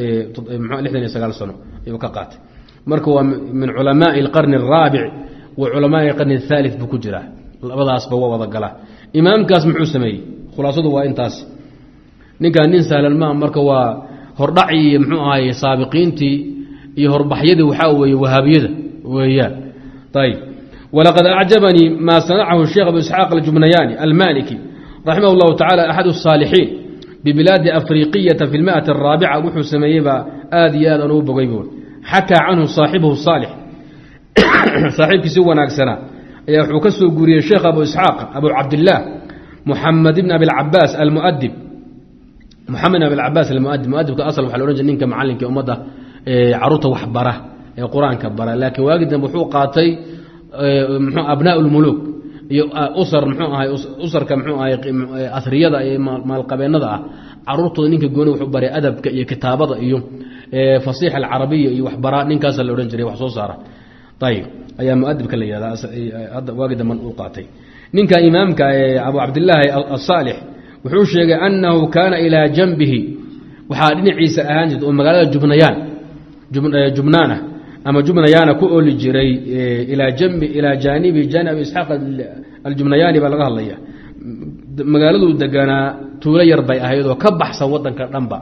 69 sano ayuu ka qaatay marka waa min culamaai alqarni araabic wa culamaai alqarni athaalith buu ku jiraa labadaasba waa wada galaa imaamkaas muxuu sameeyey khulaasadu waa intaas ninkaan nin sahlan maa marka waa hordhaci iyo muxuu ahaye saabiqiintii iyo horbaxyadii waxaa weeye wahaabiyada weeyaan ayib walaqad acjabanii maa sanacahu sheekh abu isxaaq aljubnayaani almaliki raximah اllahu tacala axad الصaalixiin ببلاد أفريقية في 100 وحو سميبا آدياد أنو بغيبون حكى عنه صاحبه الصالح صاحب كسوى ناكسنا يحو كسو قوري الشيخ أبو إسحاق أبو عبد الله محمد بن أبي العباس المؤدب محمد بن أبي العباس المؤدب كأصل وحلورين جنين كمعلم كأمده عروته وحبره قرآن كبره لكن واجد وحو قاتي أبناء الملوك أسر أسر كمحو أثرية ما القبينة عروته نينك جوني وحبري أدب كتابة فصيح العربية وحبراء نينكاس الأورنجري وحصو صار طيب أي مؤدب كلي هذا واجد من أوقاتي نينك إمامك أبو عبد الله الصالح وحوش أنه كان إلى جنبه وحادين عيسى أهانجد ومقالة جبنانة أما جبنيان كؤول الجري إلى جانب إسحاق الجبنياني بلغها الله مقالة دقانا تولير بي أهيدو كبح سوطا كرنبا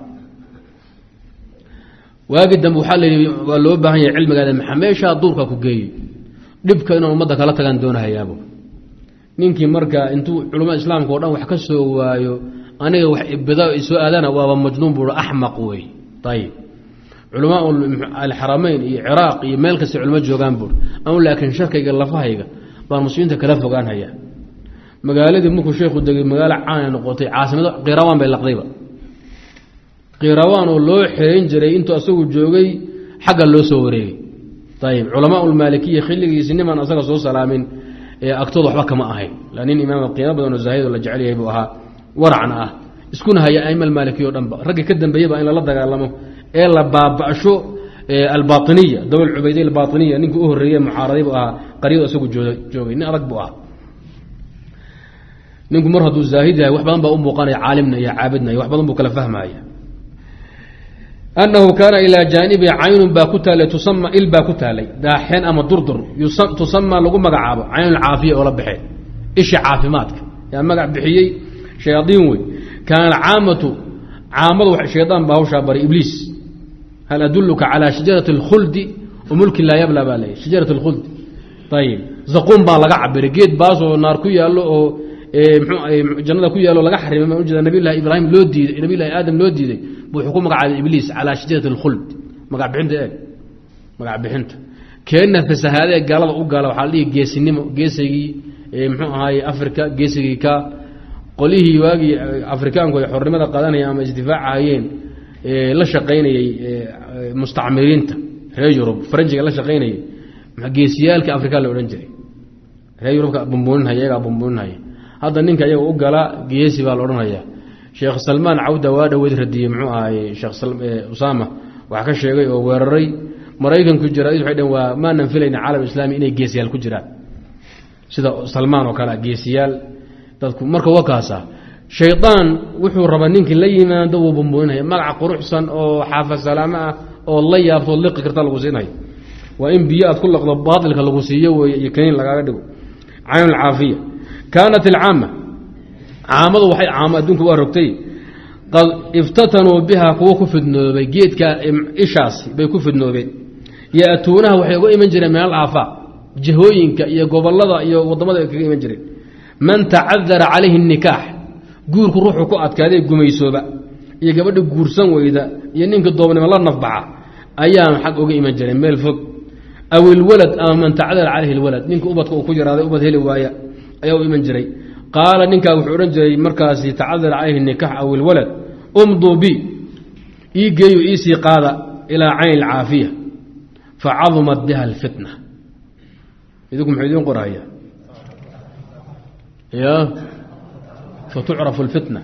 واجد دم وحالي واللو باهي علم قال محميشا دورك كوكي دبك إنه مدك لا تغان دونها يا أبو نينكي مركا انتو علماء الإسلام قولنا وحكسوا أنا بدأ سؤالنا وابا مجنون بور أحمق وي طيب علماء الحرمين العراق مالكس علماء جوغان بور أو لكن شركة قال لفاهيقا بار مسلمين تكلفوا قان هيا مقالة منكو شيخ ودقي مقالة عانا نقوطي عاصمة قيروان بين القضيبة قيروان ولو حرين جري انتو أسوق جوغي حقا لو سوري طيب علماء المالكية خلقي سنما نصر صوص سلامين أكتوضح بك ما أهي لأنين إمام القيامة بدون الزهيد ولا جعليه يبوها ورعنا اسكنها يا أئمة المالكية ودنبا رقي كدن بيبا إلا لدى قال إلا بابعشو الباطنية دول العبيدية الباطنية نينكو أهرية معارضة بها قريب أسوق جوغي نرقبوها نينكو مرهدو الزاهدة وحبان بأم بقانا يا عالمنا يا عابدنا يا وحبان بكلا فهمها أنه كان إلى جانب عين باكتالي تسمى الباكتالي داحين أما دردر تسمى لغو مقعابة عين العافية ولا بحي إيش عافماتك يعني مقع بحيي شياطينوي كان العامة عامض شيطان باوشا بري إبليس هل أدلك على شجرة الخلد وملك لا يبلى بالي شجرة الخلد طيب زقوم بالغا عبر جيت باسو نار كو يالو جنة كو يالو لغا حرم ما وجد نبي الله إبراهيم لو دي نبي الله آدم لو دي بحكم على إبليس على شجرة الخلد مقع بحنت إيه مقع بحنت كأن في سهادة قالوا وحالي جيسي هاي أفريقيا جيسي كا قوليه واجي أفريقيان كوي حرمة قادنا يا مجدفاع عين لا شقيني مستعمرين هي يوروب فرنجي لا شقيني جيسيال كأفريقيا الأورنجري هي يوروب بومبون هي بومبون هي هذا نينك أيه وقلا جيسي بالأورن هي شيخ سلمان عودة وادا ودردي معه شيخ أسامة وحكى شيء وورري مريكن كجرا يحيد وما ننفلين عالم الإسلامي إنه جيسيال كجرا سيدا سلمان وكلا جيسيال تذكر مركو وكاسة شيطان وحو ربانينك اللي ما دو بمبونها مقع قروحسا أو حافظ سلامة أو الله يفضل لك كرتا لغسينها وإن بيئات كل قضبات لك اللغسية ويكنين لك عين العافية كانت العامة عامض وحي عامة دونك واركتي قد افتتنوا بها كوكو في النوبي جيت كإشاسي بيكو في النوبي يأتونها وحيقوا إيمان جري من العافاء جهوينك يقوب الله يوضمد إيمان جري من تعذر عليه النكاح قولك روحك أتكالي قميسوبا يقبل قرسان وإذا ينينك الضوبن من الله نفبعه أيام حق أوقي إيمان جري ميل فوق أو الولد أو من تعذر عليه الولد نينك أبطك وكجر هذا أبط هلي وآيا أيو إيمان جري قال نينك وحورن جري مركزي تعذر عليه النكاح أو الولد امضوا بي يجيو إيسي قال إلى عين العافية فعظمت بها الفتنة إذاكم حيدون قرآية يا فتعرف الفتنة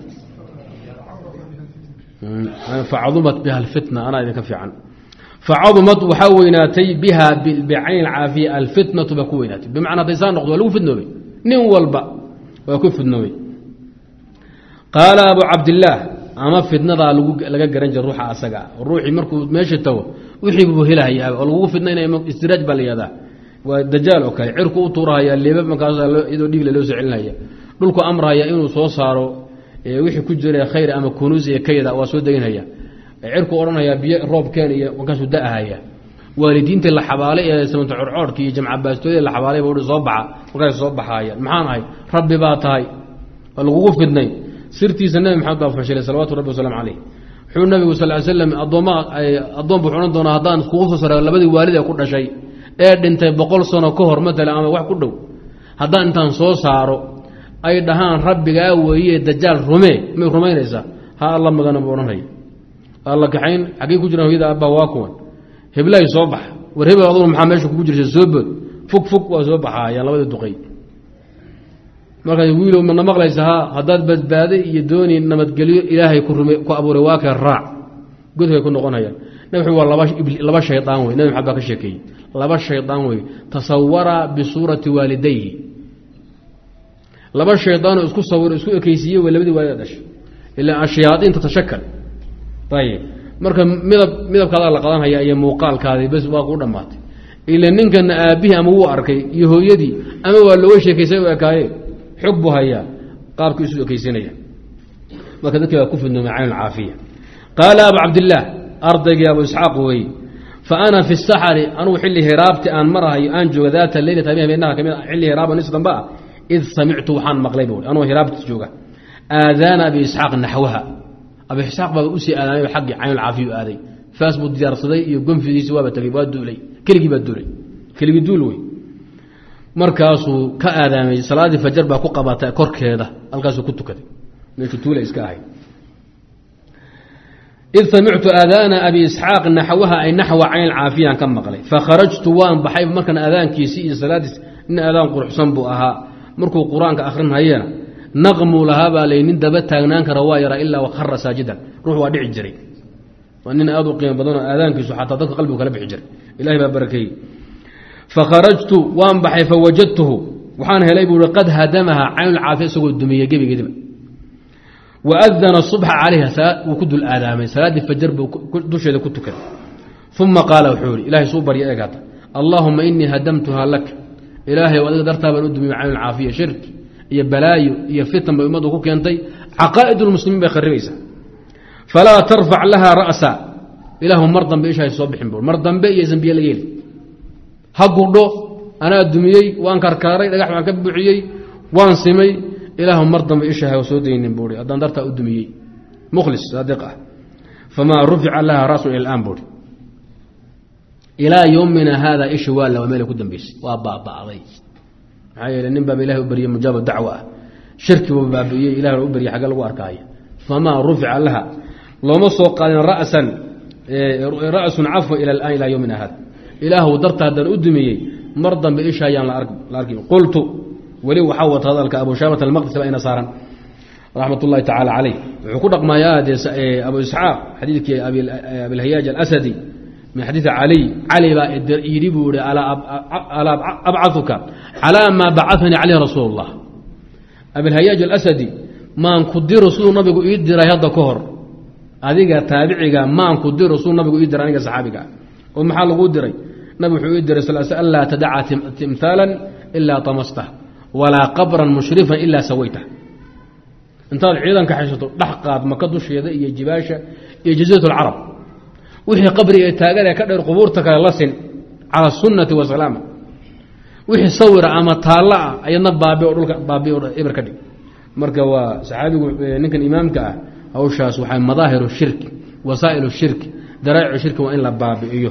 فعظمت بها الفتنة أنا إذا كفي عنه فعظمت وحويناتي بها بعين العافية الفتنة بكويناتي بمعنى تيسان نقضوا لو في النوبي نول بقى ويكون في النوبي قال أبو عبد الله أما فتنة لقى جرنج الروح أسقع الروح مركو ماشي تو ويحب بهلا هي والوقوف فتنة استدراج بالي هذا والدجال أوكي عركو طورها يا اللي باب مكان إذا ديق للوز علنا هي دولكو أمرها يا إنه صاروا ويحي كجري خير أما كنوز كيدا واسودين هي عركو أورنا يا بيا روب كان وكان سوداء هي والدين تلا حبالي سمنت عرعور كي جمع باستوي تلا حبالي بقول صبعة وكان صبعة هي معانا هي ربي بات هاي الوقوف فتنة sirtii nabi maxamed baa fashiray salawaatu rabbi wasalaamu calayh wuxuu nabigu sal ly slam addoon buu xunan doonaa haddaan kugu soo sara labadii waalid ee ku dhashay ee dhintay 100 sano ka hor matalan ama wax ku dhow haddaan intaan soo saaro ay dhahaan rabbigaa weeye dajaal may rumaynaysaa ha alla magana buu odhanaya alla kaxayn xaggii ku jira hooyada abbaa waa kuwan heblaay soo bax war hebel aduu maxaa meesha kugu jirta soo bood fog waa soo baxaayaan labadii duqay markaas wiilow mana maqlaysa haddaad badbaaday iyo dooni nabadgelyo ilaahay ku abuuray waa kee raac godkay ku noqonayaan nabi waa laba shaydaan wey nabi maxamed baa ka sheekeeyey laba shaydaan wey tasawara bisuurati waalidayhi laba shaydaanoo isku sawiro isku ekeysiiye way labadii waalida dhashay ilaa ashayaadiinta tashakal ayib marka midabkaada la qadanhaya iyo muuqaalkaadii bes waa kuu dhammaatay ila ninkana aabihii ama wuu arkay iyo hooyadii ama waa looga sheekaysay u ekaaye xog buu hayaa qaabkii isu ekeysinaya marka dadkii baa ku fidnoomay cayn alcaafiya qaala abu cabdillaah ardaygii abu isxaaq weeye fa ana fi saxari anugu xilli hiraabti aan marahayo aan jooga daata leylata habeenaha kamid xilli hiraaba nis damba ah id samictu waxaan maqlay buui anuu hiraabti jooga aadaana abi isxaaq naxwaha abi isxaaq baa usii aadaamay xaggii cayn alcaafiya u aaday faas buu diyaarsaday iyo gonfidiisi waaba tagay waa duulay keligii baa duulay keligii duul wey markaasuu ka aadaamay salaadii fajar baa ku qabatay korkeeda halkaasuu ku tukaday meeshuu tuula iska ahay id samictu aadaana abi isxaaq naxwaha ay naxwa cayn alcaafiyaan ka maqlay fakharajtu waan baxay markan aadaankiisii iyo salaadiis nin aadaan quruxsan buu ahaa markuu qur-aanka akhrinhayana naqmuu lahaa baa lay nin daba taagnaan kara waa yaraa ilaa wakhara saajidan ruux waa dhici jiray waa nin aad u qiimo badanoo aadaankiisu xataa dadka qalbigu kala bixi jiray ilahay baa barakeeyey fakharajtu waan baxay fawajadtuhu waxaan helay buu qad hadamaha caynulcaafiya isagoo dumiyey gebigeediba waadana subxa calayha wuu ku dul aadaamay salaaddii fajar buu dusheeda ku tukaday uma qaala wuxuu yihi ilahay suu barya eegata allaahuma inii hadamtuha lak ilaahay adiga dartaa baan u dumiye caynulcaafiya shirki iyo balaayo iyo fitan bay ummaddu ku keentay caqaa'id lmuslimiin bay kharibaysaa falaa tarfac laha ra'sa ilaahu mar dambe ishahay soo bixin bu mar dambe iyo zambiye la yeeli ha gudho anaa dumiyey waan karkaaray dhagax baan ka buuxiyey waan simay ilaahu mar dambe ishahay soo daynin buui haddaan dartaa u dumiyey mukhlis saadiq ah famaa rufica laha ra'sun ila alaan buui ilaa yowmina haada ishi waalla waa meela ku dambeysay waa baaba'day maxaa yeele nin baaba ilahay u baryey mujaaba dacwa ah shirki buu baabi'iyey ilahay u baryey xagga lagu arkaayo famaa rufica laha looma soo qaadin ra'sun cafwa ila alaan ilaa yowmina haada ilaahu darta haddaan u dumiyey mar dambe isha ayaan la arki qultu weli waxaa wata hadalka abu shaamat almaqdis baa ina saaran raxmat ullahi tacaala caleyh wuxuu ku dhaqmayaa abu isxaaq xadiidkii abilhayaaj alasadi min xadiidi cali baa yidhi buu ihi alaa abcaثuka calaa maa bacanii caleyh rasuul اllah abilhayaaj alasadi maan ku diro siduu nabigu ii diray hadda ka hor adiga taabiciga maan ku diro siduu nabigu ii diray aniga saxaabiga oo maxaa laguu diray nabig wuxuu ii diray an laa tadaca timhaala ilaa tamastah walaa qabran mushrifan ilaa sawaytah intaad ciidanka xaysato dhex qaad maka dusheeda iyo jibaasha iyo jaziirat اlcarab wixii qabriga taaganae ka dheer qubuurta kale la sin cala sunnati wasalaama wixii sawira ama taalla ah ayadna baabi oo dhulka baabi oo ibr ka dhig marka waa saxaabigu ninkan imaamka ah hawshaas waxay madaahiru shirki wasaa'ilu shirki daraa'icu shirki waa in la baabi'iyo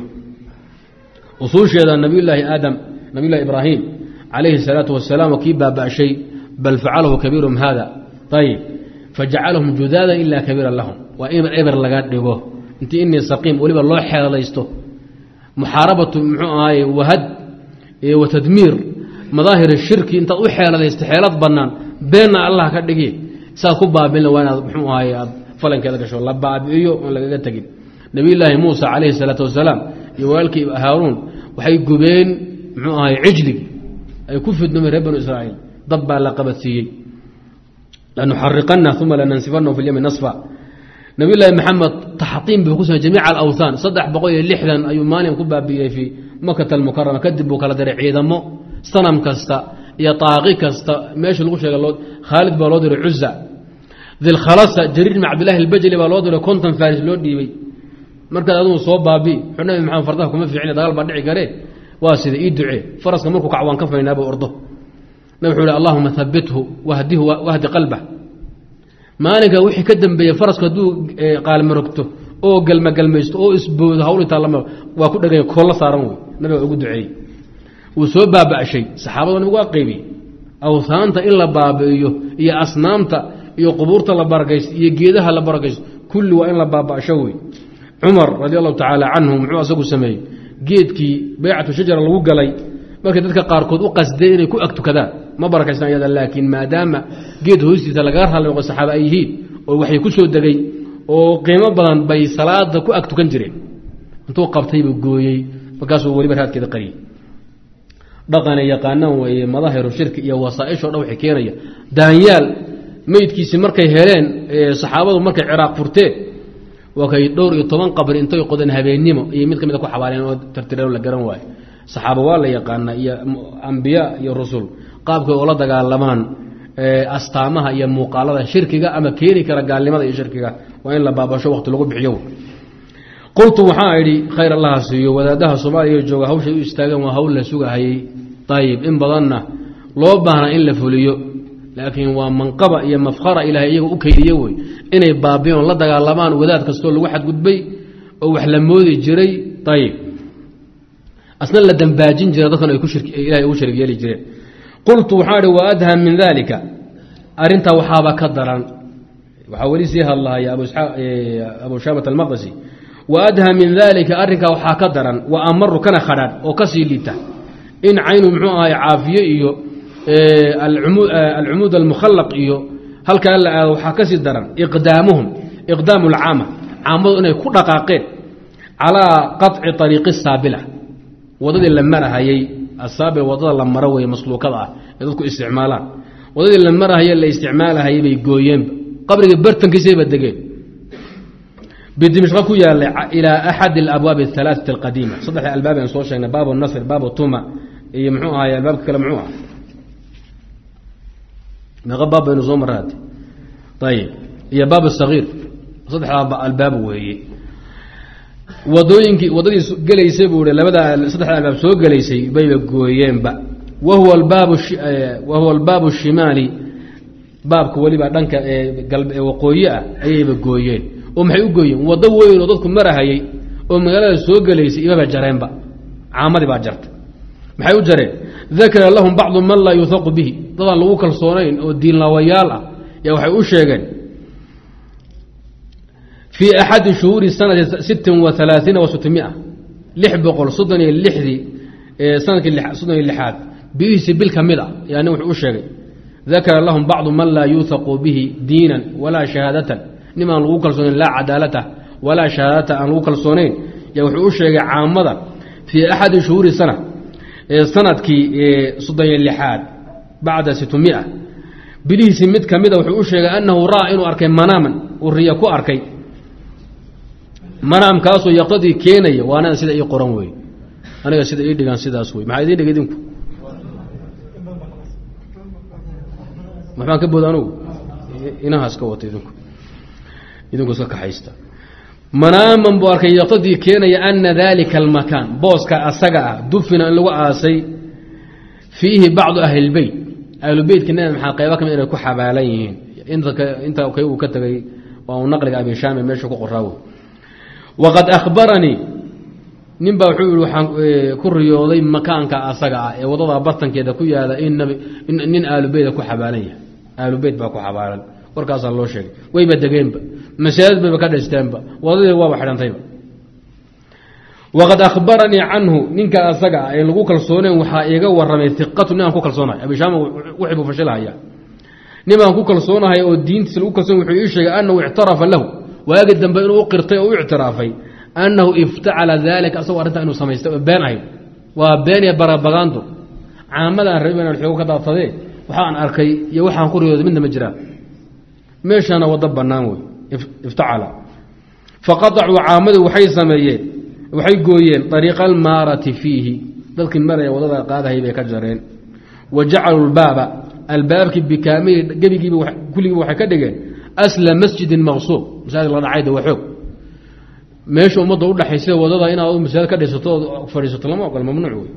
usuusheeda nabiyullaahi aadam nabiyullahi ibraahim calayhi الsalaatu wasalaam oo kii baaba'shay bal facalahu kabiirum hada ayib fajacalahum judaadan ilaa kabiiran lahum waa in eber laga dhigo intii inii saqiim weliba loo xeeladaysto muxaarabatu muxuu ahaaye wahad wa tadmiir madaahir shirki intaad u xeeladaysto xeelad bannaan beenna allah ka dhigi saad ku baabin waa inaad muxuu ahaaye aad falankeeda gasho la baabi'iyo oon lagaga tegin nabiyullaahi muusa calayhi الsalaatu wasalaam iyo walaalkii haaruun waxay gubeen muxuu ahaye cijligi ay ku fidnoomeen reer banu israa'iil dab baa la qabadsiiyey lanuxariqana uma lanansifanahu fi lyami nasfa nabiyullaahi maxamed taxtiim buu ku samey jamiica alawthaan 360 ayuu maalin ku baabi'iyey fii makata almukarama kadib buu kala diray ciidamo sanam kasta iyo taaqi kasta meesha lagu sheega khaalid baa loo diray cuza dilkhalasa jariir ibn cabdillahi albajali baa loo diray konton faris loo dhiibay markaad adugu soo baabi wuxuu nabi maxamed fardaha kuma fiicina dagaal baa dhici karee waa sida ii ducee faraska markuu kacwaan ka faynaaba ordo nabi wuxuu ihi allahuma habithu wahdi qalbah maalinka wixii ka dambeeyay faraska hadduu qaalmarogto oo galmagalmaysto oo isboodo hawl intaa lama waa ku dhagay koolla saaran wey nabiga ugu duceeyey wuu soo baaba'shay saxaabadana ugu aqaybiyey awhaanta in la baabi'iyo iyo asnaamta iyo qubuurta la barakaysto iyo geedaha la barakaysto kulli waa in la baaba'sho wey cumar radi allahu tacaala canhu muxuu asagu sameeyey geedkii baycatu shajara lagu galay markay dadka qaarkood u qasdeen inay ku agtukadaan ma barakaysna ayada laakiin maadaama geed hoostiisa laga raalliqo saxaaba ay yihiin oo waxay ku soo degay oo qiimo badan bay salaada ku agtukan jireen intuu qabtay buu gooyey markaasuu weliba raadkeeda qariyey dhaqanay yaqaanaan weeye madahiru shirki iyo wasaa'ishoo dhan waxay keenaya daanyaal meydkiisii markay heleen saxaabadu markay ciraaq furteen waa kay dhowr iyo 10 qabri intay qodeen habeennimo iyo mid ka mid ku xabaaleen oo tartireen la garan waayo saxaaba waa la yaqaana iyo anbiya iyo rasuul qaabka oo la dagaalamaan astaamaha iyo muuqaalada shirkiga ama keeni kara gaalnimada iyo shirkiga waa in la baabasho waqti lagu bixiyo qultu waxaa idhi khayr allah siiyo wadaadaha Soomaaliya jooga hawshay u istaagan waa hawl la sugahayay tayib in badanna loo baahna in la fuliyo laakiin waa manqaba iyo mafkhara ilaahay iyagu u kaydiyo way inay baabiyoon la dagaalamaan wadaad kasto lagu xadgudbay oo wax la moodi jiray tayib asna la dambaajin jiray dadkan ay ku shirki ilaahay ugu shirki yeeli jireen qultu waxaa wa adha min dhalika arinta waxaaba ka daran waxa wali si hadlaaya abu shabat al-maqdisi wa adha min dhalika arinka waxa ka daran wa amaru kana khadad oo ka sii liita in aynu muxuu ahay caafiye iyo al-umud al-mukhallaq iyo halka la aado waxa ka sii daran iqdaamuhum iqdaamu al-aama aamadu inay ku dhaqaaqeen ala qat'i tariiqi saabila wadadii la marahayay asaabil wadada la maro way masluukada ah ee dadku isticmaalaan wadadii la marahayay la isticmaalahayay bay gooyeen qabriga bartankiisa ba degeen بدمشق ku yaala ila ahad al-abwab al-thalathah al-qadima saddex albaab aan soo sheegnay baab an-nasr baab tuma iyo muxuu ahaa albaab kale muxuu ah naqab baynu soo maraad tayib iyo baab as-saghir saddex albaab weeye wadadii galeysay buu labada saddex albaab soo galeysay bay gooyeenba وهو الباب الشمالي baabka waliba dhanka galbe waqooyiga ayay gooyeen oo maxay u gooyeen wada weyn oo dadku marahayay oo magaalada soo galeysay ibaba jareenba caamadi ba jarta maxay u jareen dhakara lahum ba'd man la yuthaq bihi dadan lagu kalsoonayn oo diin lawayaal ah yaa waxay u sheegeen fi ahad shuhur sanad 36 و 600 600 صدني اللحدي سنه 36 بيسي بالكامله يعني wuxuu u sheegay ذكر لهم بعض من لا يوثق به دينا ولا شهادة نما لو كلسونين لا عدالته ولا شهادة ان لو كلسونين يا وحو شيغا عامده في احد شهور السنه سنتكي صدين اللحاد بعد 600 بليس مد كميده وحو شيغا انه راى انه اركي مناما وريا كو اركي منام كاسو يقضي كينيا وانا سيده اي قران وي انا سيده اي دغان سيداس وي ما idin dhigidinku maxaan ka boodano inahaas ka wato idinku soo kaxaysta manaaman buu arkay yaqtadii keenaya anna dhalika al-makan booska asaga dufina in lagu aasay fihi ba'd ahli al-bayt ahli al-bayt kana maxaa qayb ka mid ah ku xabaalan yihiin inta uu ka tagay oo naqliga abi shaami meesha ku qoraawo waqad akhbarani nimba wuxuu waxaan ku riyooday makaanka asaga ee wadada bartankeeda ku yaala in ahli al-bayt ku xabaalan yahay ahli al-bayt ba ku xabaalan warkaas loo sheegay way ba dageenba masaajid bay ka dhaysteenba wadada waa xidhantayba waqad akhbarani anhu ninka asaga ee lagu kalsooneen waxa iiga waramay thiqatu inaan ku kalsoonahay abi shaam wuxuu fashilaya niman ku kalsoonahay oo diintiisa lagu kalsoon wuxuu ii sheegay annahu i'tarafa lahu waagi dambe inuu qirtay oo i'tiraafay annahu ifta'ala dhalika asaw arinta inuu sameystay been ahay waa been ya barabagando caamada rabina wuxuu ka daatay waxaan arkay iyo waxaan ku riyooday midna ma jiraan meeshana wada banaan way ifta'ala faqad'u caamadu waxay sameeyeen waxay gooyeen tariiqal maarati fihi dadkii maray wadada qaadahay bay ka jareen waja'alu al-baba al-babki bikamil gabigiiba kulligiiba waxay ka dhigeen asla masjidin maghsub masaajid la dhacay waxoog meesha umada u dhaxaysay wadada inaad masaajid ka dhisato fariisato lama ogola mamnuuc way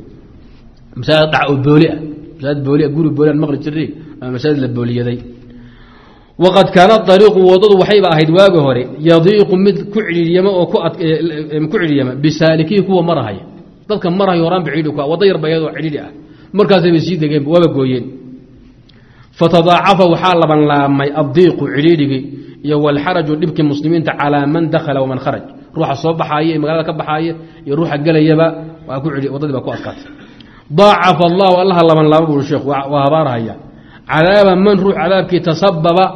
masaajid dhac oo booli ah masaajid booli guri booli maqli jiray masaajid la booliyaday waqad kaana dariiqu wadadu waxayba ahayd waagi hore yadiiqu mid ku cidhiiryama oo ku cidhiiryama bisaalikii kuwa marahaya dadka marahay horaan baciidhi ku wada yar bayadoo cidhiidhi ah markaasay bay sii degeen waaba gooyeen fatadaacafa waxaa laban laamay addiiqu cidhiidhigii iyo walxaraju dhibkii muslimiinta calaa man dakhala waman kharaj ruuxa soo baxaaya ee magaalada ka baxaaya iyo ruuxa gelayaba waa ku wadadii baa ku adkaatay daacafa allahu allaha laban laaba buu sheekh waa habaarhaya cadaaba man ruux cadaabkii tasababa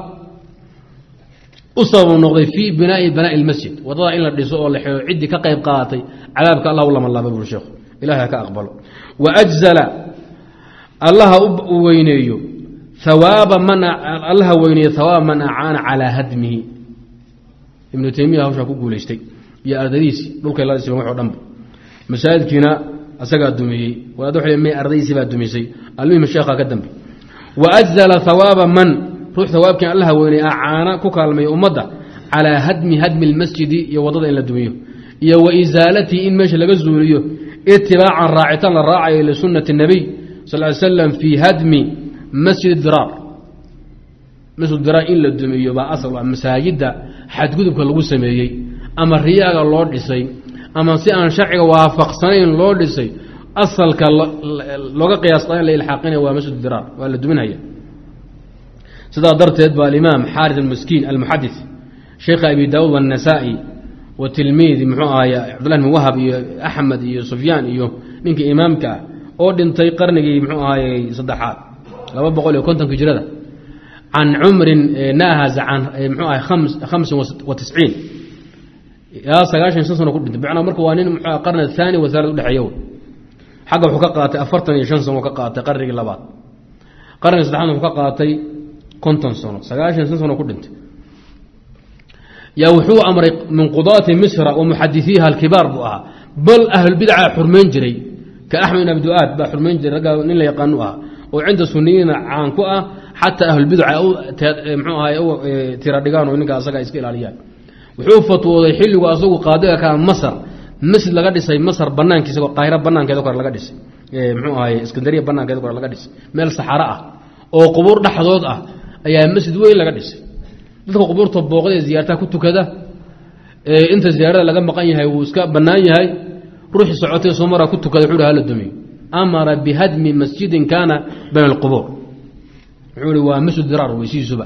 u sabab noqday fii binaa'i almasjid wadada in la dhiso oo la xiro ciddii ka qayb qaadatay cadaabka allah u laban laaba buu sheekh ilahay ha ka aqbalo wa ajzala allaha u weyneeyo hawaaba man allaha weyneeyo hawaaba man acaana calaa hadmihi ibnu taymiya hawshaa ku guulaystay iyo ardadiisii dhulkay la dhiseen wax oo dhanba masaajidkiina asagaa dumiyey wadaad waxay may ardadiisii baa dumisay almuhim sheekha ka dambe wa ajzala hawaaba man ruux hawaabkiina allaha weynay acaana ku kaalmaya ummadda calaa hadmi almasjidi iyo waddada in la dumiyo iyo wa isaalatihi in meesha laga zuuliyo itibaacan raacitaan la raacayo lisunati nabiy sal ly slam fii hadmi masjid diraar masjid diraar in la dumiyo baa asal ah masaajidda xadgudubka lagu sameeyey ama riyaaga loo dhisay ama si aan sharciga waafaqsanayn loo dhisay asalka looga qiyaasta in la ilxaaqinaya waa masjid diraar waa la duminaya sidaa darteed baa alimaam xaaris almaskiin almuxadis sheekha abi daawud والنasaa'i wa tilmiidi muxuu ahaay cabdullah bn wahab iyo axmed iyo sufyaan iyo ninkii imaamka ah oo dhintay qarnigii muxuu ahaayey saddexaad 250 hijrada can cumrin naahaza can muxuu ahay 95 ilaa 95 sano ku dhintay bacna marka waa nin muxuu qarni thani wa thalith u dhaxeeyo xagga wuxuu ka qaatay 45 sano ka qaatay qarnigii labaad qarnigii saddexaad wuxuu ka qaatay 50 sano 95 sano ku dhintay yaa wuxuu amray min qudaati misra wa muxadisiiha alkibaar buu ahaa bal ahl bidca xurmeyn jiray ka axmed ibn abduaad baa xurmeyn jiray ragga nin la yaqaano ah oo cinda sunniyiina caan ku ah xataa ahl bidca muxuu ahaay tira dhigaan oo ninka asaga iska ilaaliyaan wuxuu fatwooday xilligu asagu qaadiga ka masar masjid laga dhisay masar banaankiisa qaahira banaankeeda kor laga dhisay muxuu ahaay iskandariya banaankeeda kor laga dhisay meel saxara ah oo qubuur dhaxdood ah ayaa masjid weyn laga dhisay dadka qubuurta booqda ee ziyaartaha ku tukada inta ziyaarada laga maqan yahay wuu iska bannaan yahay ruuxii socotay soo mara ku tukada wuxuu hala dumiyo amara bihadmi masjidin kaana bayna alqubuur wuxuu waa masjid diraar weysiisuba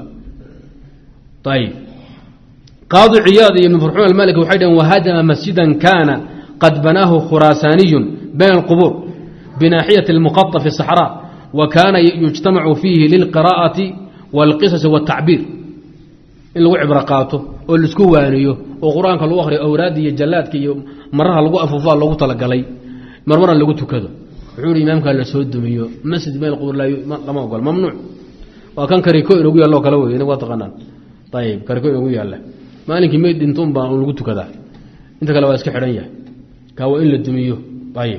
ayib qaadi ciyaad iyo ibn farxuun almaliki waxay dhaheen wahadama masjidan kaana qad banaahu khuraasaaniyun bayna alqubuur binaaxiyati almuqata fi saxraa wa kaana yujtamacu fiihi lilqiraa'ati wاlqisasi wاtacbiir in lagu cibro qaato oo laisku waaniyo oo qur-aanka lagu akhriyo awraadda iyo jallaadka iyo maraha lagu afuufaa loogu talagalay marmarna lagu tukado wuxuu hi imaamkaa la soo dumiyo masjid meel qubur lama ogol mamnuuc waa kan kariko inagu yaalloo kale wey inagu waa taqaanaan ayib kariko inagu yaalla maalinkii may dhintoun baa un lagu tukadaa inta kale waa iska xidhan yahay kaa waa in la dumiyo ayib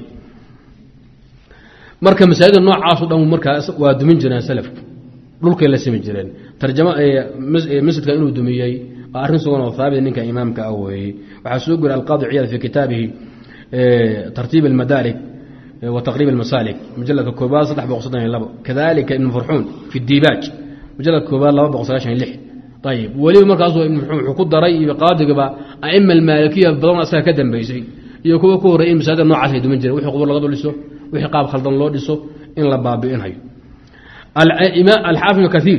marka masaajida noocaaso dhan markaa waa dumin jireen salafku dhulkay la sami jireen tarjama masjidka inuu dumiyey waa arrin sugan oo haabit ninka imaamka ah weeye waxaa soo guriy alqaadi ciyaad fi kitaabihi tartiib almadaarik wa taqriib almasaalik mujaladka koobaad 332 kadalika ibn farxuun fi diibaaj mujaladka koobaad 296 ayib weliba markaasuu ibn farxuun wuxuu ku daray iyo qaadigaba aima almaalikiya badan asaga ka dambeysay iyo kuwa ku horreeyay masaajida noocaas ay dumin jireen wixii qubur laga dhiso wixii qaab khaldan loo dhiso in la baabi'inayo alxaafid kaiir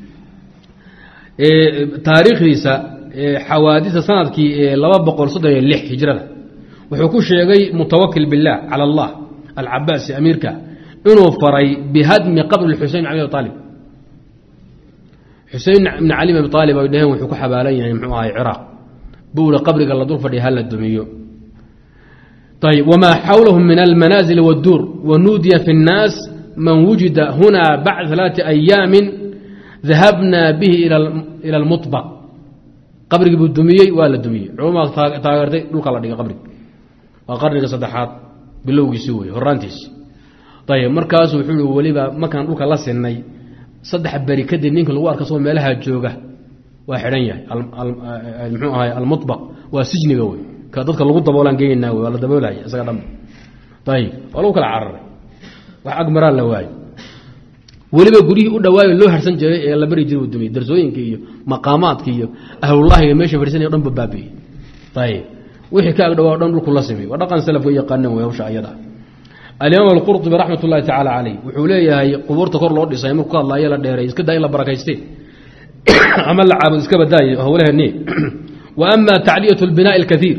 taariikhdiisa xawaadisa sanadkii 236 hijrada wuxuu ku sheegay mutawakil biاllah calى اllah alcabaasi amiirka inuu faray bihadmi qabr xusein abi aalib xusein ibn cali abi aalib ay dhaheen wuxuu ku xabaalan yahay muxuu ahay ciraaq buula qabriga la dul fadhiya hala dumiyo ayb wamaa xawlahu min almanaazil wاdduur wanuudiya fi الnaas man wujida huna bacd 3 ayaami dahabna bihi ila almuطbaq qabrigii buu dumiyey waa la dumiyey culumada taageertay dhulka la dhigay qabriga waa qarniga saddexaad bilowgiisi wey horaantiisi ayb markaas wuxuu i weliba markaan dhulka la sinay 3 beri kadib ninka lagu arka soo meelaha jooga waa xidhan yahay muxuu ahay almuطbaq waa sijniga wey ka dadka lagu daboolaan geynaa wey waa la daboolaya isaga dhanba ayb waa lagu kala cararay wax agmaraan la waayo weliba gurihii u dhawaayo loo harsan jiray ee la bari jiray dumay darsooyinka iyo maqaamaadka iyo ahlullaahiga meesha fadhisanay dhan babaabi tayib wixii ka agdhawaa dhan dhulku la simay waa dhaqan salafka yaqaaneen way hawsha ayada al-imam al-qurtubi rahmatullahi ta'ala alayhi wuxuu leeyahay qubuurta kor loo dhisay markuu hadlayo la dheeray iska daa in la barakaystay amal la caabud iska badaay hawlaheeni wa amma ta'liyatu al-bina' al-kathir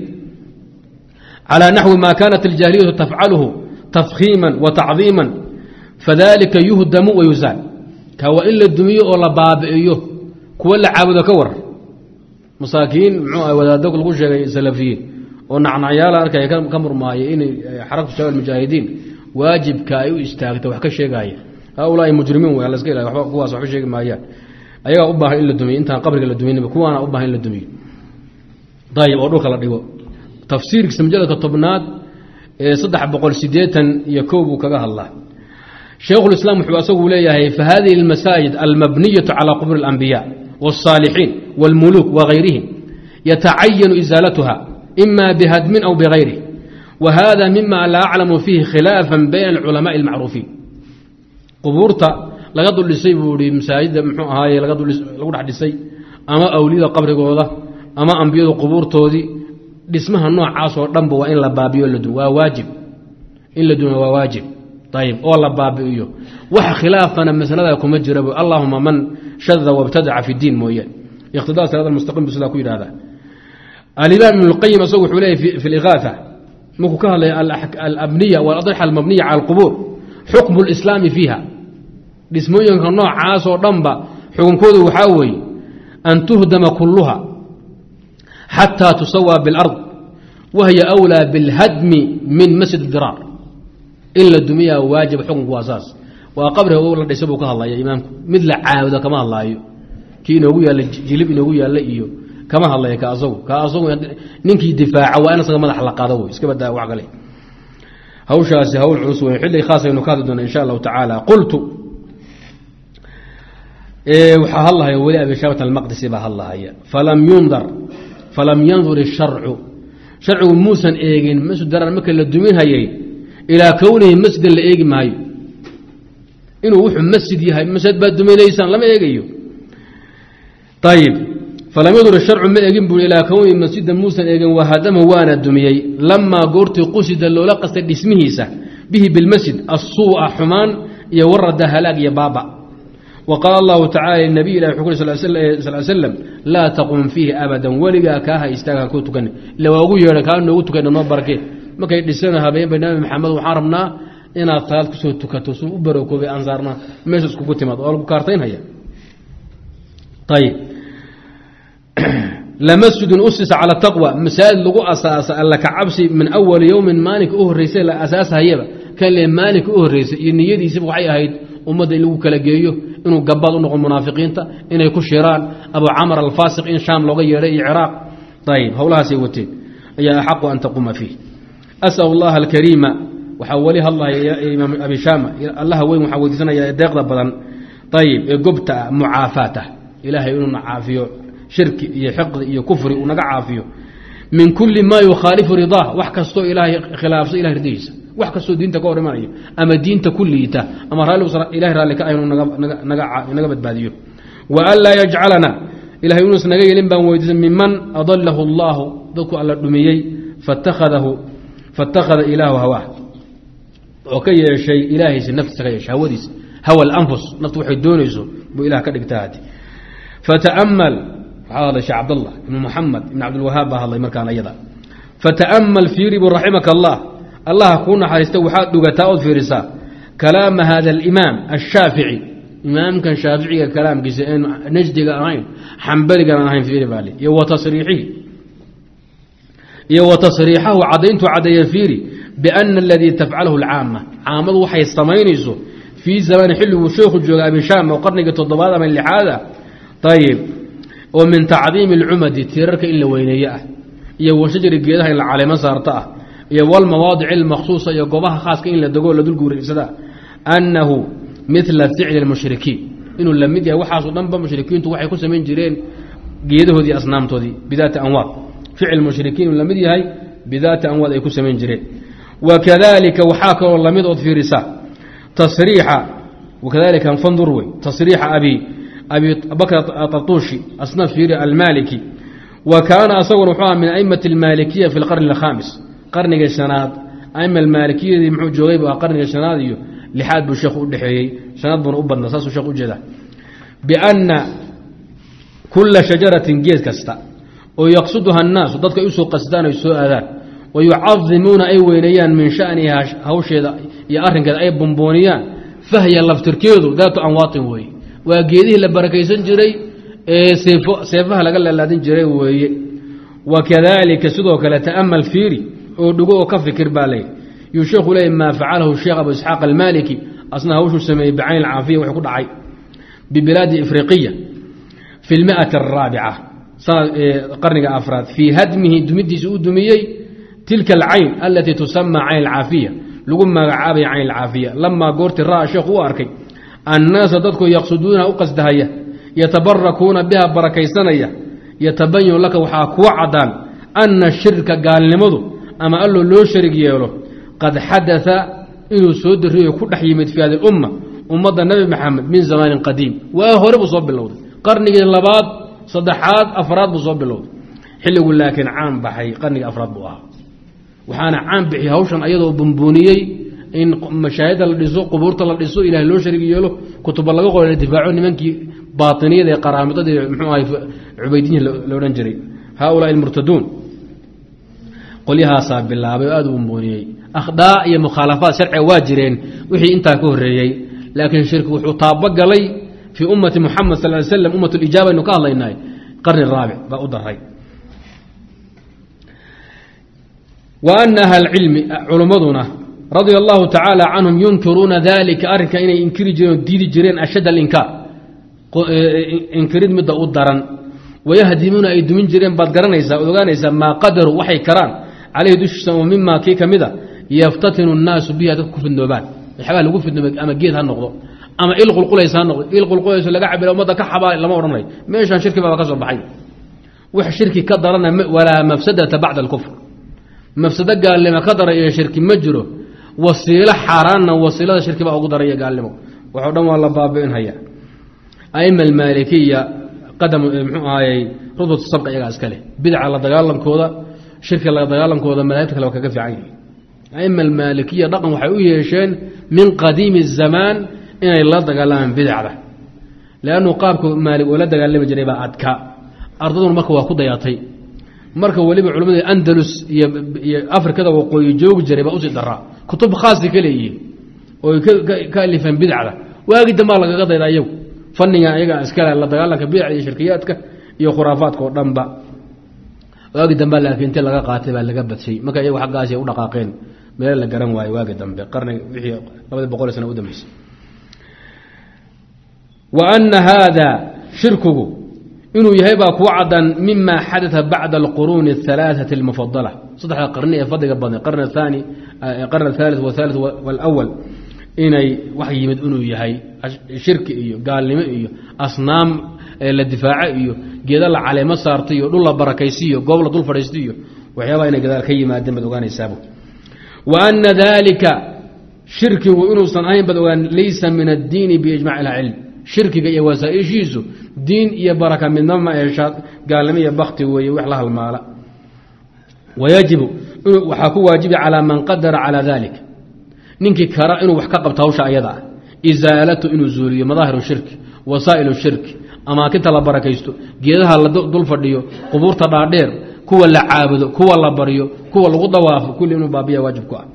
ala nahwi ma kanat al-jahiliyyah taf'aluhu tafkhiman wa ta'dhiman fadhalika yuhdamu wa yuzal kawa illa dumiyo oo la baabi'iyo kuwa la caabudo ka war masaakiin muxuu wadaadku lagu sheegay salafiyiin oo nacnayaal arkay ka murmaayay in xarakatu shabaab mujaahidiin waajibka ay u istaagto wax ka sheegaya hawlaay mujrimiin way la iska ilaahay waxba kuwaas wax sheegi maayaan ayaga u baahan in la dumiyo inta qabriga la dumiyo kuwaana u baahan in la dumiyo dayib oo dhulka la dhigo tafsiirkiisa majalada tobnaad ee 380 iyo koob uu kaga hadlaa شيخ الإسلام وحواسه ليه فهذه المساجد المبنية على قبور الأنبياء والصالحين والملوك وغيرهم يتعين إزالتها إما بهدم أو بغيره وهذا مما لا أعلم فيه خلافا بين العلماء المعروفين قبورتا لقد لسيبوا لمساجد هاي لقد حد سي أما أوليد قبر قوضة أما أنبياء قبور تودي اسمها النوع عاصر رنبو وإن لبابي ولدو وواجب إن لدو وواجب طيب والله بابيو وح خلافنا مثلا يكون مجرب اللهم من شذ وابتدع في الدين مويا اقتداء هذا المستقيم بس لا كوير هذا الإمام ابن القيم يصوح عليه في الإغاثة مكو كان الأبنية والأضرحة المبنية على القبور حكم الإسلام فيها اسمه كنوع عاص ورنبا حكم كود وحاوي أن تهدم كلها حتى تسوى بالأرض وهي أولى بالهدم من مسجد الضرار إلا الدمية واجب حكم واساس وقبره أولا يسبوك الله يا إمامكم مثل عاودة كما الله يو كي نوغي يا جلب نوغي يا لئيو كما الله يا كأزو ننكي دفاع وأنا صغير مدح لقاضوي اسكبت دا وعقلي هوشاسي هول العصوة حلي خاصة ينكاددون إن شاء الله تعالى قلت وحا الله يا ولي أبي شامة المقدس بها الله يا فلم ينظر الشرع شرع موسى إيجين مسجد درر مكة للدمين هاي إلى كونه مسجد لإيجي معي إنه وحو مسجد يهي مسجد بادمين ليسان لما يجيه طيب فلم ينظر الشرع ما يجين إلى كونه مسجد موسى إيجين وهدمه وانا الدميي لما قرت قصد اللولا قصد اسمه به بالمسجد الصوء حمان يورد هلاك يا بابا وقال الله تعالى النبي إلى حكومة صلى الله عليه وسلم لا تقوم فيه أبدا ولقى كاها استاغا كوتكن لو أقول يا كأنه وتكن نبركه ما كان يدسنا بين بنام محمد وحارمنا إن أطال كسو تكتسو وبركوا بأنظارنا ميسس كوتيمات أو كارتين هيا طيب لمسجد أسس على التقوى مسائل لغو أساس لك عبسي من أول يوم مالك رسالة أساسها هي كان لي مالك رسالة إن يدي يسبق حي هيد ومدى اللي كلا جيو إنه قبض إنه المنافقين إنه يكون شيران أبو عمر الفاسق إن شام لغي يري عراق طيب هولها سيوتين هي أحق أن تقوم فيه أسأل الله الكريم وحولها الله يا إمام أبي شامة الله وين محاول سنة يا دقة بدن طيب قبت معافاته إلهي إنه عافيه شرك يحقد يكفر ونقع عافيه من كل ما يخالف رضاه وحكستو إلهي خلاف إلهي رديس وحكستو دينته كور ماري أما دينته كليته أما رالو إلهي رالك أينو نقع باديو وألا يجعلنا إلهي يونس نقع لنبا ويدزم ممن أضله الله ذكو على الدميي فاتخذ إله هواه وكي شيء إلهي نفس غيش هوديس هو الأنفس نفس وحي دونيسو بإله كدكتاتي فتأمل هذا شيخ عبد الله بن محمد بن عبد الوهاب الله يمركان أيضا فتأمل في رب رحمك الله كون حارستو حاد دغتاو في رسالة كلام هذا الإمام الشافعي إمام كان شافعي كلام كيسين نجدي قرائن حنبلي قرائن في ربالي وتصريحه عدينت عدي فيري بأن الذي تفعله العامة عامل وحي الصمينيسو في زمان حلو وشيخ الجوغا بشام وقرنك التضباط من اللحادة طيب ومن تعظيم العمد ترك إلا وينيئة يو شجر الجيدها إلا على مسارته يو المواضع المخصوصة يو قبها خاص إلا دقول لدول قوري أنه مثل فعل المشركين إنه لم يدي وحاصل ننبا مشركين توحي كل سمين جيرين جيده دي أصنامته دي بذات أنواط فعل المشركين لم يدي هاي بذات أنواط يكون سمين جيرين وكذلك وحاكى والله مضغط في رسالة تصريح وكذلك فانظر تصريح أبي بكر الطرطوشي أصناف المالكي وكان أصور وحوها من أئمة المالكية في القرن الخامس قرن الشناد أئمة المالكية محو جوغيب وقرن الشناد لحاد بالشيخ الدحيي شناد بن أبا النصاص والشيخ الجدة بأن كل شجرة جيز كستا ويقصدها الناس وضدك يسوق قصدان ويسوق أذان ويعظمون أي وينيان من شأنها هوشي يأرن كذا أي بمبونيان فهي اللفتركيدو ذات أنواط وي وجيده لبركيسن جري سيفها لقل الذين جري وي وكذلك سدوك لتأمل فيري ودقوه كفكر بالي يشيخ لي ما فعله الشيخ أبو إسحاق المالكي أصنع وشو سمي بعين العافية ويقول عي ببلاد إفريقية في 104 قرن أفراد في هدمه دمدي سؤود دميي تلك العين التي تسمى عين العافية لقم ما عابي عين العافية لما قرت الرأى شيخ واركي الناس ضدكم يقصدون أقصدها يتبركون بها بركيسانية يتبين لك وحاك وعدا أن الشرك قال لمضو أما قال له لو شرك ياله قد حدث إنه سود الرئي كل حيمت في هذه الأمة ومضى النبي محمد من زمان قديم وهرب صوب اللوض قرن اللباد صدحات أفراد بصوب اللوض حلو لكن عام بحي قرن أفراد بوها وحانا عام بحي هوشن أيضا بنبونيي إن مشاهد الرسول قبورة الرسول إلى لو شرك ياله كتب الله يقول الدفاعون منك باطنية ذي قرامطة ذي عبيدين لو ننجري هؤلاء المرتدون قولها صاب بالله بيادو بنبونيي أخطاء يا مخالفات شرع واجرين وحي انت كهريي لكن الشرك وحو طابق لي في أمة محمد صلى الله عليه وسلم أمة الإجابة إنه قال الله إناي قرن الرابع بأقدر هاي وأن أهل العلم علماؤنا رضي الله تعالى عنهم ينكرون ذلك أرك إن ينكر جرين ديدي جرين أشد الإنكار إنكرين مدة أدران ويهدمون أيد من جرين بدقرانيسا ما قدروا وحي كران عليه دوش مما كيك مدة يفتتن الناس بها تكف النوبات الحبال وقف النوبات أما جيد هالنقطة أما إلغوا القليس هالنقطة إلغوا القليس اللي قاعد بلو مدة كحبال لما ورمي مايش عن شركة بابا كسر بحي وح شركة كدرنا ولا مفسدة بعد الكفر مفسدة قال لما قدر إلى شركة مجره وسيلة حاران وسيلة شركة بقى قدر قال لهم وحدهم والله بابين هيا أئمة المالكية قدم هاي رضوة السبق يا عسكري بدع على دجالهم كودا شركة على دجالهم كودا ملاك لو كجف عيني أئمة المالكية رقم وحيوية شين من قديم الزمان إن الله دجالهم بدع له لأنه قابك مالك ولا دجالهم جريبة أدكا أرضهم مكوا خضياتي مركب ولي علماء الأندلس أفريقيا وقوي جوج جريبة أوسي درا كتب خاصة كليه وكالفا بدعة واجد ما لك قضي ذا يوم فني يا أسكال الله دجالك بدع شركياتك يا خرافاتك ودنبا واجد ما لك أنت لقى قاتل لقى بث شيء ما كان يو حق قاسي ولا قاقين ما لا جرم واي واجد دنبا قرن وحي قبل بقول سنة ودمس وأن هذا شركه إنه يهيبك وعدا مما حدث بعد القرون الثلاثة المفضلة صدح القرن يفضل قبل القرن الثاني القرن الثالث والثالث والأول إني وحي يمد إنه يهي شرك إيو قال لي إيو أصنام للدفاع إيو جدال على مسارتيو دول بركيسيو قبل دول فريستيو وحيابا إن جدال كي ما دم بدوغان يسابه وأن ذلك شرك وإنه صنعين بدوغان ليس من الدين بإجماع العلم شرك يا وسائل جيزو دين يا بركة من نما إرشاد قال لي بختي ويوحلها المال ويجب وحكو واجب على من قدر على ذلك ننكي كرا إنه وحكا قبتهوشا أيضا إزالته إنه زولية مظاهر الشرك وسائل الشرك أما كنت الله بركيستو جيدها الله دول فرديو قبور تدادير كوا اللي عابدو كوا اللي بريو كوا اللي غضوافو كل إنه بابية واجب كوا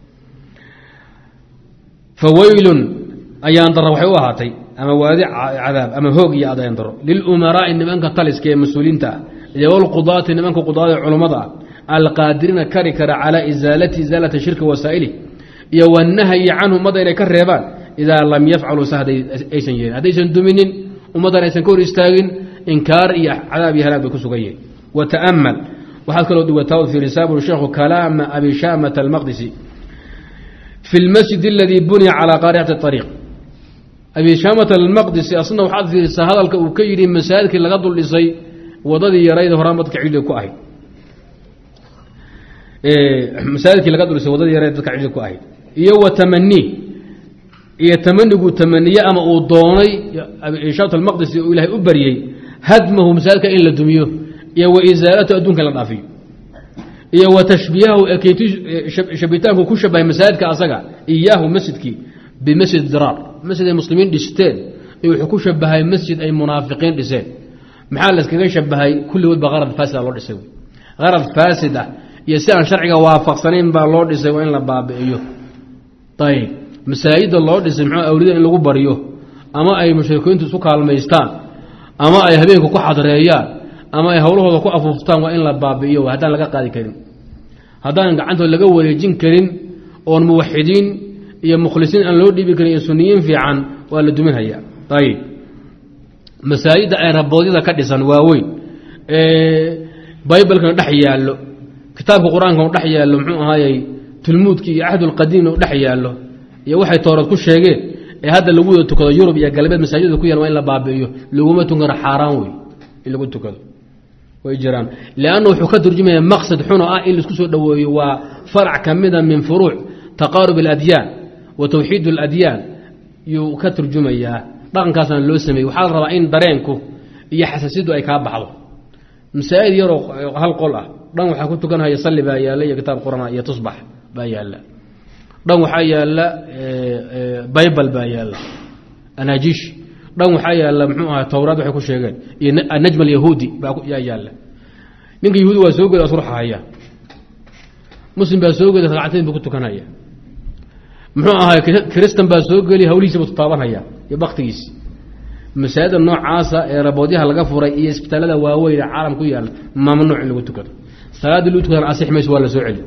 فويل أيان تروحي وهاتي أما وادع عذاب أما هوق يا أدا ينظر للأمراء إن منك طلس كي مسؤولين تا يقول القضاة إن منك قضاة علماء القادرين كركر على إزالة شرك وسائله يونهي عنه مدى إلى كرهبان إذا لم يفعلوا سهد أيسن جين هذا أيسن دومين ومدى أيسن كور استاغن إنكار عذاب هلاك بكسوغيه وتأمل وحذكر دوتاود في رسالة الشيخ كلام أبي شامة المقدسي في المسجد الذي بني على قارعة الطريق أبي شامة المقدسي أصنع وحد في هذا الكيري مسالك اللي قدوا اللي صي وضدي يريد هرامتك عيدك أهي مسالك اللي قدوا اللي صي وضدي يريد كعيدك أهي يو تمني يتمنى تمنية أما أوضوني إشارة المقدس إلهي أبريي هدمه مسالك إلا دميه وإزالته أدونك للأفي وتشبيهه شبيتانك كشبه مسالك أصقع إياه مسجدك بمسجد ضرار مسجد المسلمين ديستين يحكو شبهاي مسجد أي منافقين ديستين محل كيف شبهاي كل ود بغرض فاسد الله يسوي غرض فاسدة يسأل شرعي وافق سنين بالله يسوي وين لباب أيوه طيب مساجد الله يسمعوا أولاد إن لغو بريوه أما أي مشركين تسوق على الميستان أما أي هبينك كو حضريان أما أي هولوه كو أفوفتان وإن لباب أيوه هذا لقى قاضي كريم هذا عنده لقى وليجين كريم أو موحدين يا مخلصين أن لو دي بكرين سنيين في عن ولا دمين هيا طيب مساجد أي ربودي ذا كدسان واوي بايبل كان دحيا له كتاب القرآن كان دحيا له محو هاي تلمود كي عهد القديم دحيا له يا واحد تورط كل شيء هذا اللي قلت كذا يوروب يا قلبات مساجد كويا وين لا بابيو لقومة تنقر حرام وي اللي قلت كذا ويجران لأنه حكى ترجمة مقصد حنا اللي سكسو دوي وفرع كمدا من فروع تقارب الأديان وتوحيد الأديان يكتر جمية طبعا كاسن لو سمي وحال ربعين درينكو يحسسيدو أي كاب بعضه مسائل يرو هالقلة دم وحكوت كان هيصلي بيا لا كتاب القرآن يتصبح بيا لا دم وحيا لا بايبل بيا لا أنا جيش دم وحيا لا محوها التوراة وحكوا شيء النجم اليهودي يا يلا من يهودي وسوق الأصرحة هيا مسلم بسوق ساعتين بكتو كان هيا محوها كريستن بسوق لي هولي سبت طابان هيا يبختيس مساعد النوع عاصة ربوديها لقفورة إسبتالة واوي العالم كيال ممنوع اللي قلت كده صلاة اللي قلت كده أصيح ميس ولا سعلي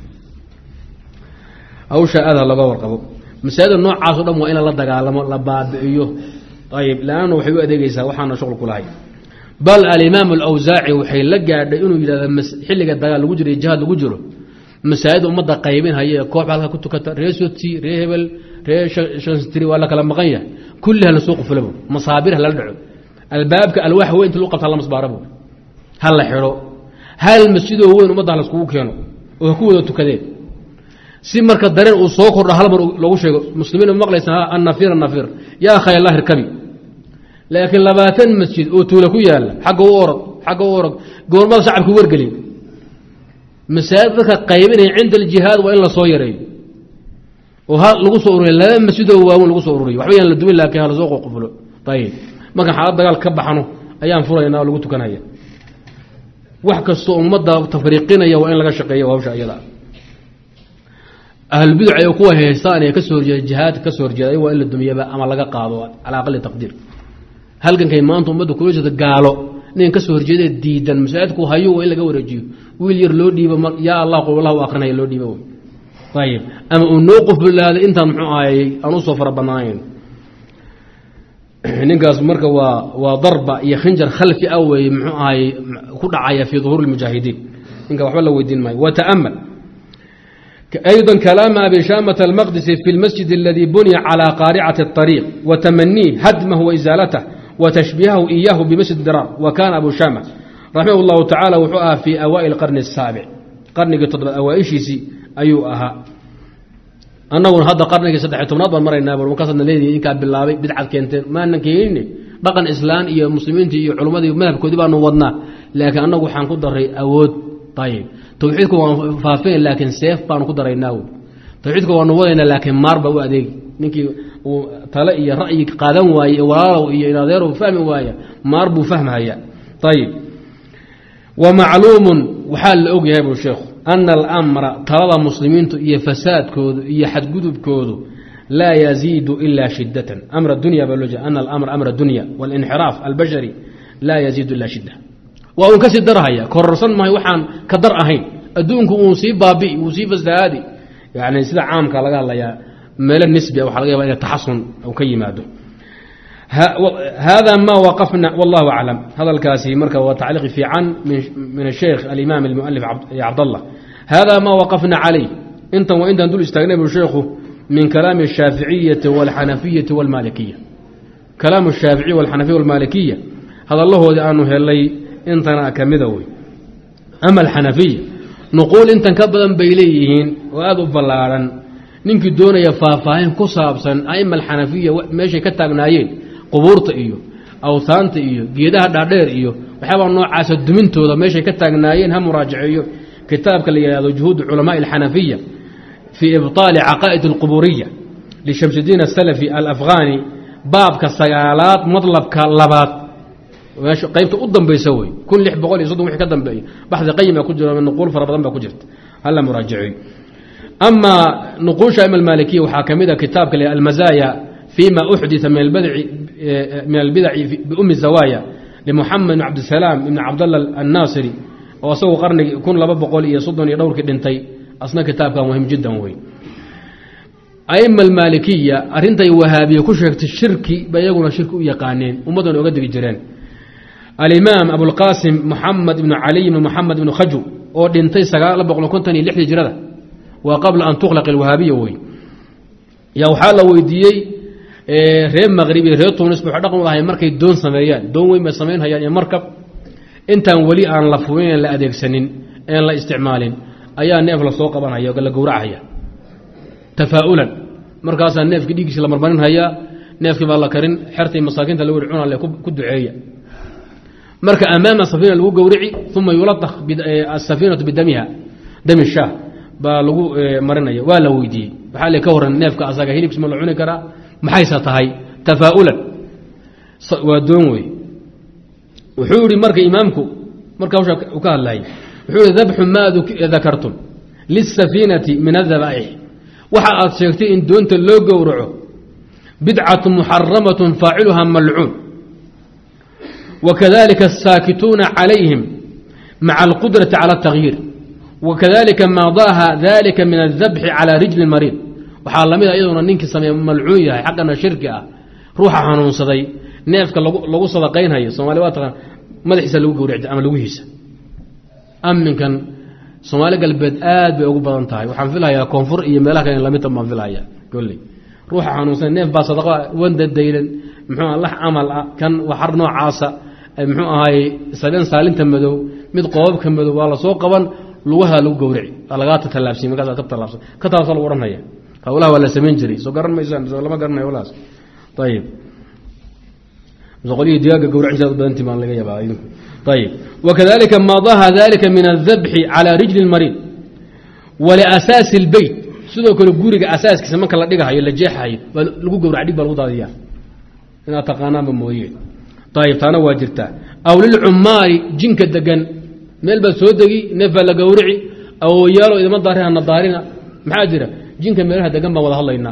أو شاء هذا الله ورقبه مساعد النوع عاصة دم وإن الله دقالما لبعض أيوه طيب لأنه وحيوه دقيسة وحانا شغل كلها بل الإمام الأوزاعي وحي لقى إنه إذا حلق الدقال وجري الجهاد وجره مساعد أمضى قيمين هي كوب على كنت كتر ريسوتي ريهبل ريشنستري ولا كلام مغير كلها لسوق فلبو مصابيرها للدعو الباب كالواح وين تلقى الله مصباربو هلا حلو هل المسجد هو وين ومضى على سكوك كانوا وهكذا تكذب سمر كدرين وصوكر هل لو شيء مسلمين المقلس النفير يا أخي الله اركبي لكن لباتن مسجد وتولكوا يالا حق ورق قول ما صعب ورقلي مساجدك قيمين عند الجهاد وإن لا صويرين وهذا لغو صوري لا مسجد هو لغو صوري وحبيا للدوين لكن هذا سوق قفله طيب ما كان حالات دقال كبحانه ايام فرينا لغو تكنايا وحكى السوق مدى تفريقين يا وين لغا شقيه وهوش ايدا اهل البدع يكون هيستان كسور جهاد كسور جاي والا الدنيا با اما لغا قادو على اقل تقدير هل كان كيمانتو مدى كوجه قالو نين كسور جيده ديدن مساعدكو هيو وين لغا ورجيو ويل ير لو ديبا يا الله قول الله اخرنا لو ديبا طيب أما نوقف بالله أنت محاي أنوصف صفر بناين نقص مركب وضربة يخنجر خلفي أوي محاي كل عاية في ظهور المجاهدين نقص وحول ودين ماي وتأمل أيضا كلام أبي شامة المقدسي في المسجد الذي بني على قارعة الطريق وتمنيه هدمه وإزالته وتشبيهه إياه بمسجد درار وكان أبو شامة رحمه الله تعالى وحقها في أوائل القرن السابع قرن قد أوائشيسي أيو أها أنا هذا قرن كسدح تمناط مرة النابر وكسرنا ليه إن كان بالله بدعة كنتين ما نكيني بقى إسلام يا مسلمين تي علماء مذهب كذبا نوضنا لكن أنا وحن قدر أود طيب توحيدكم فافين لكن سيف بان قدر يناو توحيدكم ونوضنا لكن مار بوا أديك نكي تلاقي رأيك قادم واي وراو ينادر وفهم واي مار بو فهم هيا طيب ومعلوم وحال أوجي يا أبو الشيخ أن الأمر ترى المسلمين إيه فساد كود إيه حد جذب كود لا يزيد إلا شدة أمر الدنيا بلوجة أن الأمر أمر الدنيا والانحراف البشري لا يزيد إلا شدة وأن كسر درهيا كرسن ما يوحن كدر أهين أدونك مصيب بابي مصيب الزهادي يعني سيدا عام قال الله يا مال النسبة أو حلقة بين التحصن أو كيماده هذا ما وقفنا والله أعلم هذا الكاسي مركب وتعليق في عن من الشيخ الإمام المؤلف عبد الله هذا ما وقفنا عليه انت وانت دول استغنى بالشيخ من كلام الشافعية والحنفية والمالكية كلام الشافعي والحنفية والمالكية هذا الله هو أنه هلي انتنا كمذوي أما الحنفية نقول انت كبدا بيليهن وأذو بلارا ninkii doonaya faahfaahin ku saabsan aima alxanafiya meeshay ka taagnaayeen qubuurta iyo awtaanta iyo geedaha dhaadheer iyo waxyaabaa noocaasa dumintooda meeshay ka taagnaayeen ha muraajaceeyo kitaabka la yidhahdo juhuud culamaai alxanafiya fii ibطaali caqaa'id alquburiya lishamsudiin asalafi alafghani baabka 9aad madlabka 2 meesha qaybta u dambaysa wey 1630 wixii ka dambeeya baxdi qayima ku jira nuquul fara badan baa ku jirta hala muraajaceeyo ama nuquusha ima almalikiya waxaa ka mid a kitaabka le almazaaya فيma أxdiثa min اlbidci bأmi الزawايا لمحamed بن cabdالسلام بn cabdالله الناصري oo asagoo qarnigi 1230 iyo dhowrkii dhintay asna kitaabka muhim jiddan wey aima almalikiya arintay wahaabiye ku sheegtay shirki ba iyaguna shirki u yaqaaneen ummadan oga digi jireen alimaam abulqasim moxamed ibn cali ibn moxamed ibn khaju oo dhintay 956 hijrada waa qabla an tukhlaq alwahaabiya wey yaa waxaa la weydiiyey reer maqribi reer tunis waxay dhaqan u ahay markay doon sameeyaan doon weyn bay samaynhayaan iyo markab intaan weli aan la fuurin la adeegsanin aan la isticmaalin ayaa neef la soo qabanaya oo la gowracaya tafaa'ulan markaas neefki dhigiisa la marmarin haya neefki baa la karin xirtay masaakiinta lagu cunaa le ku duceeya marka amaama safina lagu gowrici thumma yuladakh as-safinatu bidamiha dami shah baa lagu marinaya waa la weydiiyey waxaa le ka waran neefka asaga hilibkiisa ma la cuni karaa maxaysa tahay tafaa'ulan waa doon wey wuxuu yidhi marka imaamku marka hawsha u ka hadlayay wuxuu yidhi dabxu maa dakartum liلsafiinati min الdabaa'ix waxa aad sheegtay in doonta loo gowraco bidcatu muxaramatun faaciluha malcuun wakadalika الsaakituuna calayhim maca alqudrati calى التagyiir wakadalika maa daaha dalika min الdabxi calى rijli mariid waxaa lamid a iyaduna ninkii sameeye malcuun yahay xaqana shirki ah ruuxa xanuunsaday neefka lagu sadaqaynhayo soomaali waa taqaan madaxiisa lagu gowracda ama laguhiisa aminkan soomaali galbeed aad bay ugu badan tahay waxaan filayaa koonfur iyo meelaha kale lamidtan baan filaya golley ruuxa xanuunsan neef baa sadaqa wanda daylan muxuu allah camal ah kan waxar noocaasa muxuu ahaay sabeen saalinta madow mid qoobabka madow waa la soo qaban lugaha lagu gowraci lagaa tallaabsiin markaas ka tallaabsan ka taasoo lagu odhanaya hawlaha waa la samayn jiray soo garan maysaan soo lama garanayo walaas ayib qolihii digaaga gowracin jira badantii baan laga yaabaa idinku ayib wakadalika ma daha dalika min adabxi calى rijli اlmariid waliasaasi اlbeyt sidoo kale guriga asaaskiisa marka la dhigahayo la jeexayo lagu gowrac dhig baa lagu daadiyaa inaad taqaanaanba mooye ayib taana waa jirtaa aw lilcumaari jinka degan meel baad soo degi neef baa la gowrici awoyaalo idama daarihana daarina maxaa jira jinka meelaha degan baan wada hadlaynaa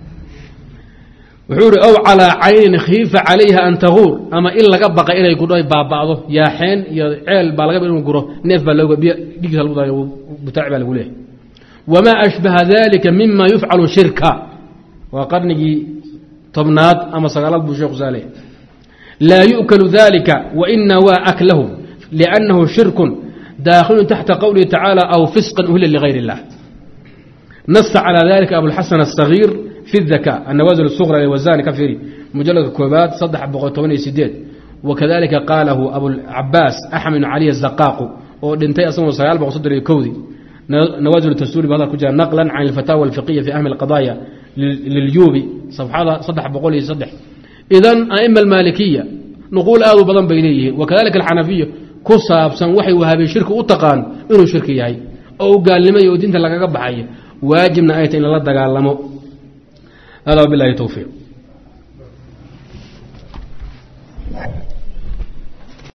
wuxuu ihi ow calىa caynin khiifa calayha an taguur ama in laga baqa inay gudho baaba'do yaaxeen iyo ceel baa laga inu guro neef baa dhigiisa lagu daay butaac baa lagu leehay wamaa ashbaha dalika mima yufcalu shirka waa qarnigii 10aad ama 9aad buu sheekhu saale laa yu'kalu dalika waina waa aklahu liannahu shirkun daakhilu taxta qowlihi tacaala aw fisqan uhila ligayr اllah nasa calى dalika abulxasan الصagiir في الذكاء النوازل الصغرى للوزاني كفيري مجلد كوبات صدح بقوتوني سيديد وكذلك قاله أبو العباس أحمد بن علي الزقاق ودنتي أصلا وصيال بقصدر الكودي نوازل التسوري بهذا الكجان نقلا عن الفتاوى الفقهية في أهم القضايا لليوبي صدح بقوله صدح إذن أئمة المالكية نقول آذو بضن بينيه وكذلك الحنفية كصاب سنوحي وهابي شرك أتقان إنه شركي هاي أو قال لما يودين تلقى قبحي واجبنا آية إن الله دقال هذا بالله توفيق